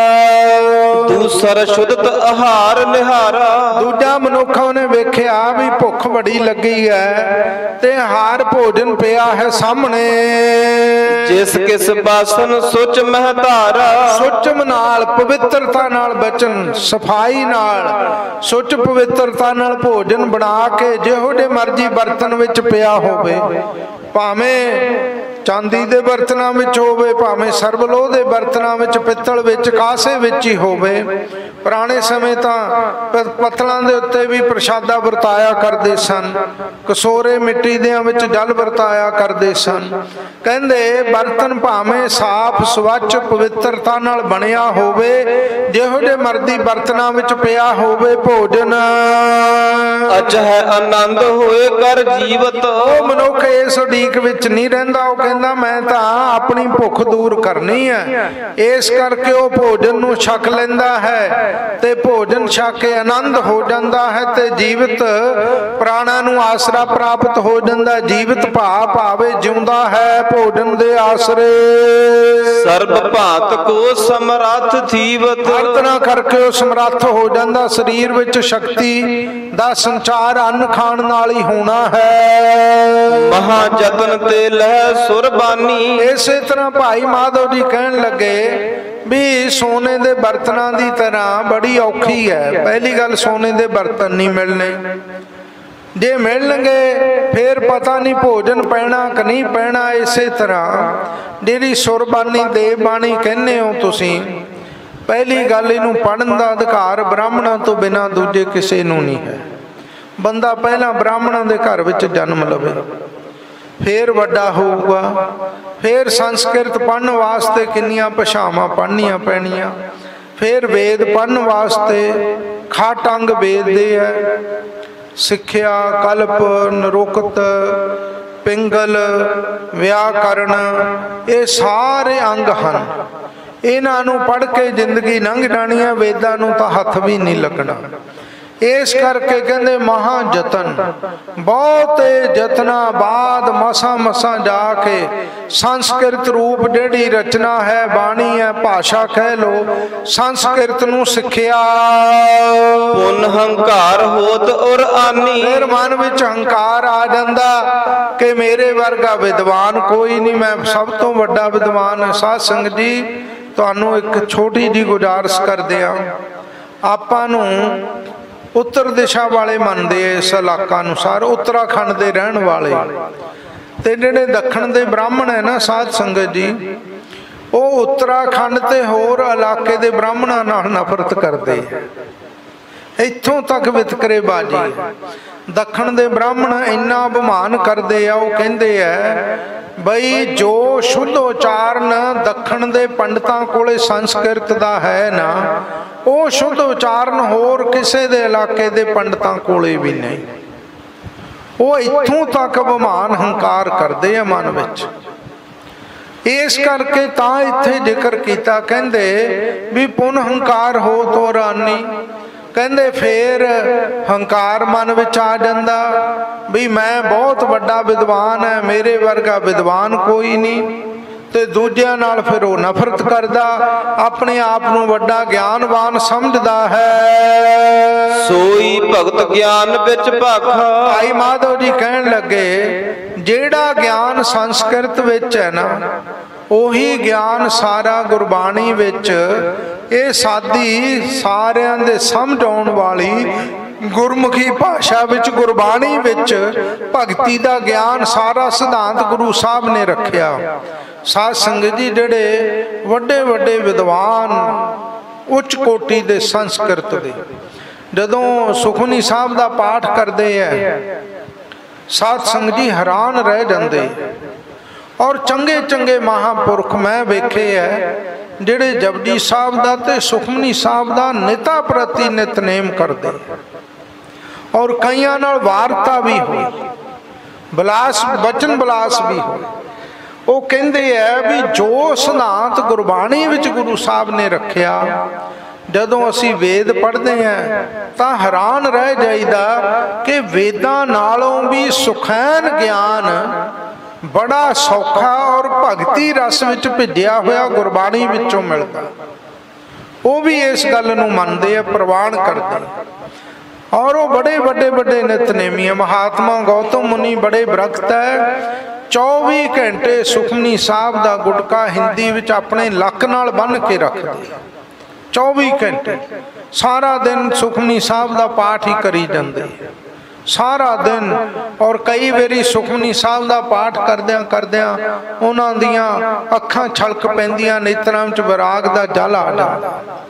Speaker 2: ਦੂਸਰ ਸ਼ੁੱਧਤ ਆਹਾਰ ਨਿਹਾਰਾ,
Speaker 1: ਦੂਜਾ ਮਨੁੱਖ ਉਹਨੇ ਵੇਖਿਆ ਵੀ ਭੁੱਖ ਬੜੀ ਲੱਗੀ ਹੈ ਤੇ ਹਾਰ ਭੋਜਨ ਪਿਆ ਹੈ ਸਾਹਮਣੇ।
Speaker 2: ਜਿਸ ਕਿਸ ਬਾਸਨ ਸੁਚ ਮਹਧਾਰਾ,
Speaker 1: ਸੁਚਮ ਨਾਲ ਪਵਿੱਤਰਤਾ ਨਾਲ ਬਚਨ, ਸਫਾਈ ਨਾਲ ਸੁਚ ਪਵਿੱਤਰਤਾ ਨਾਲ ਭੋਜਨ ਬਣਾ ਕੇ ਜਿਹੋ ਜਿਹੇ ਮਰਜ਼ੀ ਬਰਤਨ ਵਿੱਚ ਪਿਆ ਹੋਵੇ, ਭਾਵੇਂ ਚਾਂਦੀ ਦੇ ਬਰਤਨਾਂ ਵਿੱਚ ਹੋਵੇ, ਭਾਵੇਂ ਸਰਬਲੋਹ ਦੇ ਬਰਤਨਾਂ ਵਿੱਚ, ਪਿੱਤਲ ਵਿੱਚ, ਕਾਸੇ ਵਿੱਚ ਹੀ ਹੋਵੇ। ਪੁਰਾਣੇ ਸਮੇਂ ਤਾਂ ਪੱਤਲਾਂ ਦੇ ਉੱਤੇ ਵੀ ਪ੍ਰਸ਼ਾਦਾ ਵਰਤਾਇਆ ਕਰਦੇ ਸਨ, ਕਸੋਰੇ ਮਿੱਟੀ ਦੇ ਵਿੱਚ ਜਲ ਵਰਤਾਇਆ ਕਰਦੇ ਸਨ। ਕਹਿੰਦੇ ਬਰਤਨ ਭਾਵੇਂ ਸਾਫ਼ ਸਵੱਛ ਪਵਿੱਤਰਤਾ ਨਾਲ ਬਣਿਆ ਹੋਵੇ, ਜਿਹੋ ਜਿਹੇ ਮਰਜ਼ੀ ਬਰਤਨਾਂ ਵਿੱਚ ਪਿਆ ਹੋਵੇ ਭੋਜਨ,
Speaker 2: ਅਚਹਿ ਆਨੰਦ ਹੋਏ ਕਰ ਜੀਵਤ।
Speaker 1: ਉਹ ਮਨੁੱਖ ਇਸ ਉਡੀਕ ਵਿੱਚ ਨਹੀਂ ਰਹਿੰਦਾ, ਉਹ ਕਹਿੰਦਾ ਮੈਂ ਤਾਂ ਆਪਣੀ ਭੁੱਖ ਦੂਰ ਕਰਨੀ ਹੈ, ਇਸ ਕਰਕੇ ਉਹ ਭੋਜਨ ਨੂੰ ਛਕ ਲੈਂਦਾ ਹੈ ਤੇ ਭੋਜਨ ਛਕ ਕੇ ਆਨੰਦ ਹੋ ਜਾਂਦਾ ਹੈ ਤੇ ਜੀਵਤ ਪ੍ਰਾਣਾਂ ਨੂੰ ਆਸਰਾ ਪ੍ਰਾਪਤ ਹੋ ਜਾਂਦਾ। ਜੀਵਤ ਭਾ ਭਾਵੇ ਜਿਉਂਦਾ ਹੈ ਭੋਜਨ ਦੇ ਆਸਰੇ।
Speaker 2: ਸਰਬ ਭਾਂਤ ਕੋ ਸਮਰੱਥ ਥੀਵਤ,
Speaker 1: ਹਰ ਤਰ੍ਹਾਂ ਕਰਕੇ ਉਹ ਸਮਰੱਥ ਹੋ ਜਾਂਦਾ। ਸਰੀਰ ਵਿੱਚ ਸ਼ਕਤੀ ਦਾ ਸੰਚਾਰ ਅੰਨ ਖਾਣ ਨਾਲ ਹੀ ਹੋਣਾ ਹੈ।
Speaker 2: ਮਹਾ ਯਤਨ ਤੇ ਲਹਿ ਸੁਰਬਾਨੀ,
Speaker 1: ਇਸੇ ਤਰ੍ਹਾਂ ਭਾਈ ਮਾਧੋ ਜੀ ਕਹਿਣ ਲੱਗੇ ਵੀ ਸੋਨੇ ਦੇ ਬਰਤਨਾਂ ਦੀ ਤਰ੍ਹਾਂ ਬੜੀ ਔਖੀ ਹੈ। ਪਹਿਲੀ ਗੱਲ, ਸੋਨੇ ਦੇ ਬਰਤਨ ਨਹੀਂ ਮਿਲਣੇ, ਜੇ ਮਿਲਣਗੇ ਫੇਰ ਪਤਾ ਨਹੀਂ ਭੋਜਨ ਪੈਣਾ ਕਿ ਨਹੀਂ ਪੈਣਾ। ਇਸੇ ਤਰ੍ਹਾਂ ਜਿਹੜੀ ਸੁਰਬਾਨੀ ਦੇਵ ਬਾਣੀ ਕਹਿੰਦੇ ਹੋ ਤੁਸੀਂ, ਪਹਿਲੀ ਗੱਲ ਇਹਨੂੰ ਪੜ੍ਹਨ ਦਾ ਅਧਿਕਾਰ ਬ੍ਰਾਹਮਣਾਂ ਤੋਂ ਬਿਨਾਂ ਦੂਜੇ ਕਿਸੇ ਨੂੰ ਨਹੀਂ ਹੈ। ਬੰਦਾ ਪਹਿਲਾਂ ਬ੍ਰਾਹਮਣਾਂ ਦੇ ਘਰ ਵਿੱਚ ਜਨਮ ਲਵੇ, ਫੇਰ ਵੱਡਾ ਹੋਊਗਾ, ਫੇਰ ਸੰਸਕ੍ਰਿਤ ਪੜ੍ਹਨ ਵਾਸਤੇ ਕਿੰਨੀਆਂ ਭਾਸ਼ਾਵਾਂ ਪੜ੍ਹਨੀਆਂ ਪੈਣੀਆਂ, ਫੇਰ ਵੇਦ ਪੜ੍ਹਨ ਵਾਸਤੇ ਖਾਟ ਅੰਗ ਵੇਦ ਦੇ ਹੈ, ਸਿੱਖਿਆ, ਕਲਪ, ਨਰੋਕਤ, ਪਿੰਗਲ, ਵਿਆਕਰਨ, ਇਹ ਸਾਰੇ ਅੰਗ ਹਨ। ਇਹਨਾਂ ਨੂੰ ਪੜ੍ਹ ਕੇ ਜ਼ਿੰਦਗੀ ਲੰਘ ਜਾਣੀ ਹੈ, ਵੇਦਾਂ ਨੂੰ ਤਾਂ ਹੱਥ ਵੀ ਨਹੀਂ ਲੱਗਣਾ। ਇਸ ਕਰਕੇ ਕਹਿੰਦੇ ਮਹਾ ਯਤਨ, ਬਹੁਤੇ ਯਤਨਾਂ ਬਾਅਦ ਮਸਾਂ ਮਸਾਂ ਜਾ ਕੇ ਸੰਸਕ੍ਰਿਤ ਰੂਪ ਜਿਹੜੀ ਰਚਨਾ ਹੈ, ਬਾਣੀ ਹੈ, ਭਾਸ਼ਾ ਕਹਿ ਲੋ, ਸੰਸਕ੍ਰਿਤ ਨੂੰ ਸਿੱਖਿਆ।
Speaker 2: ਪੁਨ ਹੰਕਾਰ ਹੋਤ ਔਰ ਆਨੀ,
Speaker 1: ਫਿਰ ਮਨ ਵਿੱਚ ਹੰਕਾਰ ਆ ਜਾਂਦਾ ਕਿ ਮੇਰੇ ਵਰਗਾ ਵਿਦਵਾਨ ਕੋਈ ਨਹੀਂ, ਮੈਂ ਸਭ ਤੋਂ ਵੱਡਾ ਵਿਦਵਾਨ ਹਾਂ। ਸਾਧ ਸੰਗਤ ਜੀ, ਤੁਹਾਨੂੰ ਇੱਕ ਛੋਟੀ ਜਿਹੀ ਗੁਜ਼ਾਰਿਸ਼ ਕਰਦੇ ਹਾਂ। ਆਪਾਂ ਨੂੰ ਉੱਤਰ ਦਿਸ਼ਾ ਵਾਲੇ ਮੰਨਦੇ ਆ, ਇਸ ਇਲਾਕਾ ਅਨੁਸਾਰ ਉੱਤਰਾਖੰਡ ਦੇ ਰਹਿਣ ਵਾਲੇ, ਤੇ ਜਿਹੜੇ ਦੱਖਣ ਦੇ ਬ੍ਰਾਹਮਣ ਹੈ ਨਾ ਸਾਧ ਸੰਗਤ ਜੀ, ਉਹ ਉੱਤਰਾਖੰਡ ਤੇ ਹੋਰ ਇਲਾਕੇ ਦੇ ਬ੍ਰਾਹਮਣਾਂ ਨਾਲ ਨਫ਼ਰਤ ਕਰਦੇ ਆ। ਇੱਥੋਂ ਤੱਕ ਵਿਤਕਰੇਬਾਜ਼ੀ। ਦੱਖਣ ਦੇ ਬ੍ਰਾਹਮਣ ਇੰਨਾ ਅਪਮਾਨ ਕਰਦੇ ਆ, ਉਹ ਕਹਿੰਦੇ ਆ ਬਈ ਜੋ ਸ਼ੁੱਧ ਉਚਾਰਨ ਦੱਖਣ ਦੇ ਪੰਡਤਾਂ ਕੋਲੇ ਸੰਸਕ੍ਰਿਤ ਦਾ ਹੈ ਨਾ, ਉਹ ਸ਼ੁੱਧ ਉਚਾਰਨ ਹੋਰ ਕਿਸੇ ਦੇ ਇਲਾਕੇ ਦੇ ਪੰਡਤਾਂ ਕੋਲੇ ਵੀ ਨਹੀਂ। ਉਹ ਇੱਥੋਂ ਤੱਕ ਅਭਿਮਾਨ ਹੰਕਾਰ ਕਰਦੇ ਆ ਮਨ ਵਿੱਚ। ਇਸ ਕਰਕੇ ਤਾਂ ਇੱਥੇ ਜ਼ਿਕਰ ਕੀਤਾ, ਕਹਿੰਦੇ ਵੀ ਪੁਨ ਹੰਕਾਰ ਹੋ ਤੋ ਰਾਨੀ। ਕਹਿੰਦੇ ਫੇਰ ਹੰਕਾਰ ਮਨ ਵਿੱਚ ਆ ਜਾਂਦਾ ਵੀ ਮੈਂ ਬਹੁਤ ਵੱਡਾ ਵਿਦਵਾਨ ਹੈ, ਮੇਰੇ ਵਰਗਾ ਵਿਦਵਾਨ ਕੋਈ ਨਹੀਂ। ਤੇ ਦੂਜਿਆਂ ਨਾਲ ਫਿਰ ਉਹ ਨਫ਼ਰਤ ਕਰਦਾ, ਆਪਣੇ ਆਪ ਨੂੰ ਵੱਡਾ ਗਿਆਨਵਾਨ ਸਮਝਦਾ ਹੈ।
Speaker 2: ਸੋਈ ਭਗਤ ਗਿਆਨ ਵਿੱਚ ਭਾਖਾ।
Speaker 1: ਭਾਈ ਮਾਧੋ ਜੀ ਕਹਿਣ ਲੱਗੇ ਜਿਹੜਾ ਗਿਆਨ ਸੰਸਕ੍ਰਿਤ ਵਿੱਚ ਹੈ ਨਾ, ਉਹੀ ਗਿਆਨ ਸਾਰਾ ਗੁਰਬਾਣੀ ਵਿੱਚ, ਇਹ ਸਾਦੀ ਸਾਰਿਆਂ ਦੇ ਸਮਝ ਆਉਣ ਵਾਲੀ ਗੁਰਮੁਖੀ ਭਾਸ਼ਾ ਵਿੱਚ, ਗੁਰਬਾਣੀ ਵਿੱਚ ਭਗਤੀ ਦਾ ਗਿਆਨ ਸਾਰਾ ਸਿਧਾਂਤ ਗੁਰੂ ਸਾਹਿਬ ਨੇ ਰੱਖਿਆ। ਸਾਧ ਸੰਗਤ ਜੀ, ਜਿਹੜੇ ਵੱਡੇ ਵੱਡੇ ਵਿਦਵਾਨ ਉੱਚ ਕੋਟੀ ਦੇ ਸੰਸਕ੍ਰਿਤ ਦੇ ਜਦੋਂ ਸੁਖਮਨੀ ਸਾਹਿਬ ਦਾ ਪਾਠ ਕਰਦੇ ਹੈ, ਸਾਧ ਸੰਗਤ ਜੀ ਹੈਰਾਨ ਰਹਿ ਜਾਂਦੇ। ਔਰ ਚੰਗੇ ਚੰਗੇ ਮਹਾਂਪੁਰਖ ਮੈਂ ਵੇਖੇ ਹੈ ਜਿਹੜੇ ਜਪਜੀ ਸਾਹਿਬ ਦਾ ਤੇ ਸੁਖਮਨੀ ਸਾਹਿਬ ਦਾ ਨਿਤਾ ਪ੍ਰਤੀ ਨਿਤਨੇਮ ਕਰਦੇ, ਔਰ ਕਈਆਂ ਨਾਲ ਵਾਰਤਾ ਵੀ ਹੋਈ, ਬਲਾਸ ਬਚਨ ਬਲਾਸ ਵੀ ਹੋਈ। ਉਹ ਕਹਿੰਦੇ ਹੈ ਵੀ ਜੋ ਸਿਧਾਂਤ ਗੁਰਬਾਣੀ ਵਿੱਚ ਗੁਰੂ ਸਾਹਿਬ ਨੇ ਰੱਖਿਆ, ਜਦੋਂ ਅਸੀਂ ਵੇਦ ਪੜ੍ਹਦੇ ਹਾਂ ਤਾਂ ਹੈਰਾਨ ਰਹਿ ਜਾਈਦਾ ਕਿ ਵੇਦਾਂ ਨਾਲੋਂ ਵੀ ਸੁਖੈਨ ਗਿਆਨ ਬੜਾ ਸੌਖਾ ਔਰ ਭਗਤੀ ਰਸ ਵਿੱਚ ਭਿੱਜਿਆ ਹੋਇਆ ਗੁਰਬਾਣੀ ਵਿੱਚੋਂ ਮਿਲਦਾ। ਉਹ ਵੀ ਇਸ ਗੱਲ ਨੂੰ ਮੰਨਦੇ ਆ, ਪ੍ਰਵਾਨ ਕਰਦੇ। ਔਰ ਉਹ ਬੜੇ ਵੱਡੇ ਵੱਡੇ ਨਿਤਨੇਮੀ। ਮਹਾਤਮਾ ਗੌਤਮ ਮੁਨੀ ਬੜੇ ਬ੍ਰਖਤ ਹੈ, ਚੌਵੀ ਘੰਟੇ ਸੁਖਮਨੀ ਸਾਹਿਬ ਦਾ ਗੁਟਕਾ ਹਿੰਦੀ ਵਿੱਚ ਆਪਣੇ ਲੱਕ ਨਾਲ ਬੰਨ੍ਹ ਕੇ ਰੱਖਦੇ। ਚੌਵੀ ਘੰਟੇ ਸਾਰਾ ਦਿਨ ਸੁਖਮਨੀ ਸਾਹਿਬ ਦਾ ਪਾਠ ਹੀ ਕਰੀ ਜਾਂਦੇ ਸਾਰਾ ਦਿਨ। ਔਰ ਕਈ ਵਾਰੀ ਸੁਖਮਨੀ ਸਾਹਿਬ ਦਾ ਪਾਠ ਕਰਦਿਆਂ ਕਰਦਿਆਂ ਉਹਨਾਂ ਦੀਆਂ ਅੱਖਾਂ ਛਲਕ ਪੈਂਦੀਆਂ, ਨੇਤਰਾਂ ਵਿੱਚ ਵਿਰਾਗ ਦਾ ਜਲ ਆ ਜਾਂਦਾ।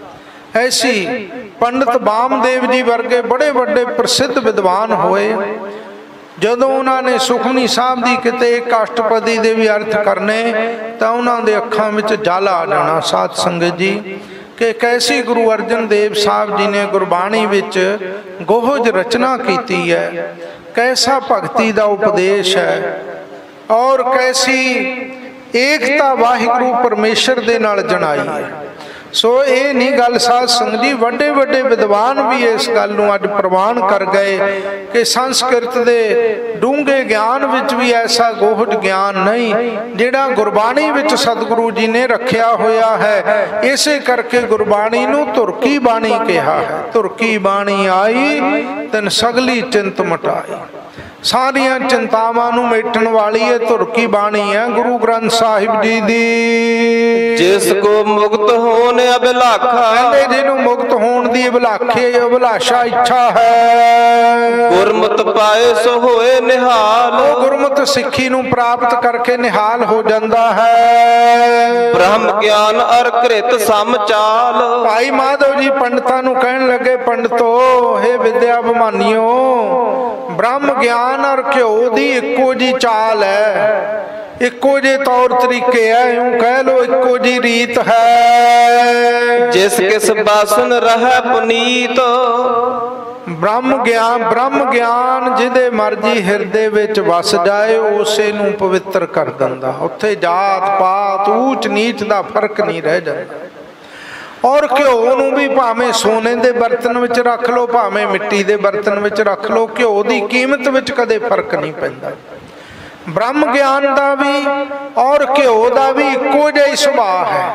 Speaker 1: ਐਸੀ ਪੰਡਤ ਬਾਮਦੇਵ ਜੀ ਵਰਗੇ ਬੜੇ ਵੱਡੇ ਪ੍ਰਸਿੱਧ ਵਿਦਵਾਨ ਹੋਏ। ਜਦੋਂ ਉਹਨਾਂ ਨੇ ਸੁਖਮਨੀ ਸਾਹਿਬ ਦੀ ਕਿਤੇ ਇੱਕ ਅਸ਼ਟਪਦੀ ਦੇ ਵੀ ਅਰਥ ਕਰਨੇ ਤਾਂ ਉਹਨਾਂ ਦੇ ਅੱਖਾਂ ਵਿੱਚ ਜਲ ਆ ਜਾਣਾ। ਸਾਧ ਸੰਗਤ ਜੀ, ਕਿ ਕੈਸੀ ਗੁਰੂ ਅਰਜਨ ਦੇਵ ਸਾਹਿਬ ਜੀ ਨੇ ਗੁਰਬਾਣੀ ਵਿੱਚ ਗੋਹਜ ਰਚਨਾ ਕੀਤੀ ਹੈ, ਕੈਸਾ ਭਗਤੀ ਦਾ ਉਪਦੇਸ਼ ਹੈ, ਔਰ ਕੈਸੀ ਏਕਤਾ ਵਾਹਿਗੁਰੂ ਪਰਮੇਸ਼ਰ ਦੇ ਨਾਲ ਜਣਾਈ ਹੈ। ਸੋ ਇਹ ਨਹੀਂ ਗੱਲ ਸਾਧ ਸੰਗਤ ਜੀ, ਵੱਡੇ ਵੱਡੇ ਵਿਦਵਾਨ ਵੀ ਇਸ ਗੱਲ ਨੂੰ ਅੱਜ ਪ੍ਰਵਾਨ ਕਰ ਗਏ ਕਿ ਸੰਸਕ੍ਰਿਤ ਦੇ ਡੂੰਘੇ ਗਿਆਨ ਵਿੱਚ ਵੀ ਐਸਾ ਗੋਹਜ ਗਿਆਨ ਨਹੀਂ ਜਿਹੜਾ ਗੁਰਬਾਣੀ ਵਿੱਚ ਸਤਿਗੁਰੂ ਜੀ ਨੇ ਰੱਖਿਆ ਹੋਇਆ ਹੈ। ਇਸੇ ਕਰਕੇ ਗੁਰਬਾਣੀ ਨੂੰ ਧੁਰਕੀ ਬਾਣੀ ਕਿਹਾ ਹੈ। ਧੁਰਕੀ ਬਾਣੀ ਆਈ ਤਨ ਸਗਲੀ ਚਿੰਤ ਮਟਾਈ। ਸਾਰੀਆਂ ਚਿੰਤਾਵਾਂ ਨੂੰ ਮੇਟਣ ਵਾਲੀ ਇਹ ਧੁਰਕੀ ਬਾਣੀ ਹੈ ਗੁਰੂ ਗ੍ਰੰਥ ਸਾਹਿਬ ਜੀ ਦੀ।
Speaker 2: ਜਿਸ ਕੋ ਮੁਕਤ ਹੋਣ ਅਭਿਲਾਖਾ।
Speaker 1: ਕਹਿੰਦੇ ਜਿਹਨੂੰ ਮੁਕਤ ਹੋਣ ਦੀ ਅਭਿਲਾਖੇ ਅਭਿਲਾਸ਼ਾ ਇੱਛਾ ਹੈ,
Speaker 2: ਗੁਰਮਤਿ ਪਾਏ ਸੋ ਹੋਏ ਨਿਹਾਲ।
Speaker 1: ਉਹ ਗੁਰਮਤਿ ਸਿੱਖੀ ਨੂੰ ਪ੍ਰਾਪਤ ਕਰਕੇ ਨਿਹਾਲ ਹੋ ਜਾਂਦਾ ਹੈ।
Speaker 2: ਬ੍ਰਹਮ ਗਿਆਨ ਅਰ ਕ੍ਰਿਤ ਸਮ ਚਾਲ।
Speaker 1: ਭਾਈ ਮਾਧੋ ਜੀ ਪੰਡਤਾਂ ਨੂੰ ਕਹਿਣ ਲੱਗੇ, ਪੰਡਤੋ ਹੇ ਵਿਦਿਆ ਅਭਿਮਾਨੀਓ, ਬ੍ਰਹਮ ਗਿਆਨ ਔਰ ਘਿਓ ਦੀ ਇੱਕੋ ਜੀ ਚਾਲ ਹੈ, ਇੱਕੋ ਜੇ ਤੌਰ ਤਰੀਕੇ ਹੈ, ਇਉਂ ਕਹਿ ਲੋ ਇੱਕੋ ਜੀ ਰੀਤ ਹੈ।
Speaker 2: ਜਿਸ ਕਿਸ ਬਾਸਨ ਰਹਿ ਪੁਨੀਤ।
Speaker 1: ਬ੍ਰਹਮ ਗਿਆਨ ਬ੍ਰਹਮ ਗਿਆਨ ਜਿਹਦੇ ਮਰਜੀ ਹਿਰਦੇ ਵਿੱਚ ਵਸ ਜਾਏ ਉਸੇ ਨੂੰ ਪਵਿੱਤਰ ਕਰ ਦਿੰਦਾ। ਉੱਥੇ ਜਾਤ ਪਾਤ ਊਚ ਨੀਚ ਦਾ ਫਰਕ ਨਹੀਂ ਰਹਿ ਜਾਂਦਾ। ਔਰ ਘਿਓ ਨੂੰ ਵੀ ਭਾਵੇਂ ਸੋਨੇ ਦੇ ਬਰਤਨ ਵਿੱਚ ਰੱਖ ਲਓ, ਭਾਵੇਂ ਮਿੱਟੀ ਦੇ ਬਰਤਨ ਵਿੱਚ ਰੱਖ ਲਓ, ਘਿਓ ਦੀ ਕੀਮਤ ਵਿੱਚ ਕਦੇ ਫਰਕ ਨਹੀਂ ਪੈਂਦਾ। ਬ੍ਰਹਮ ਗਿਆਨ ਦਾ ਵੀ ਔਰ ਘਿਓ ਦਾ ਵੀ ਇੱਕੋ ਜਿਹਾ ਹੀ ਸੁਭਾਅ ਹੈ।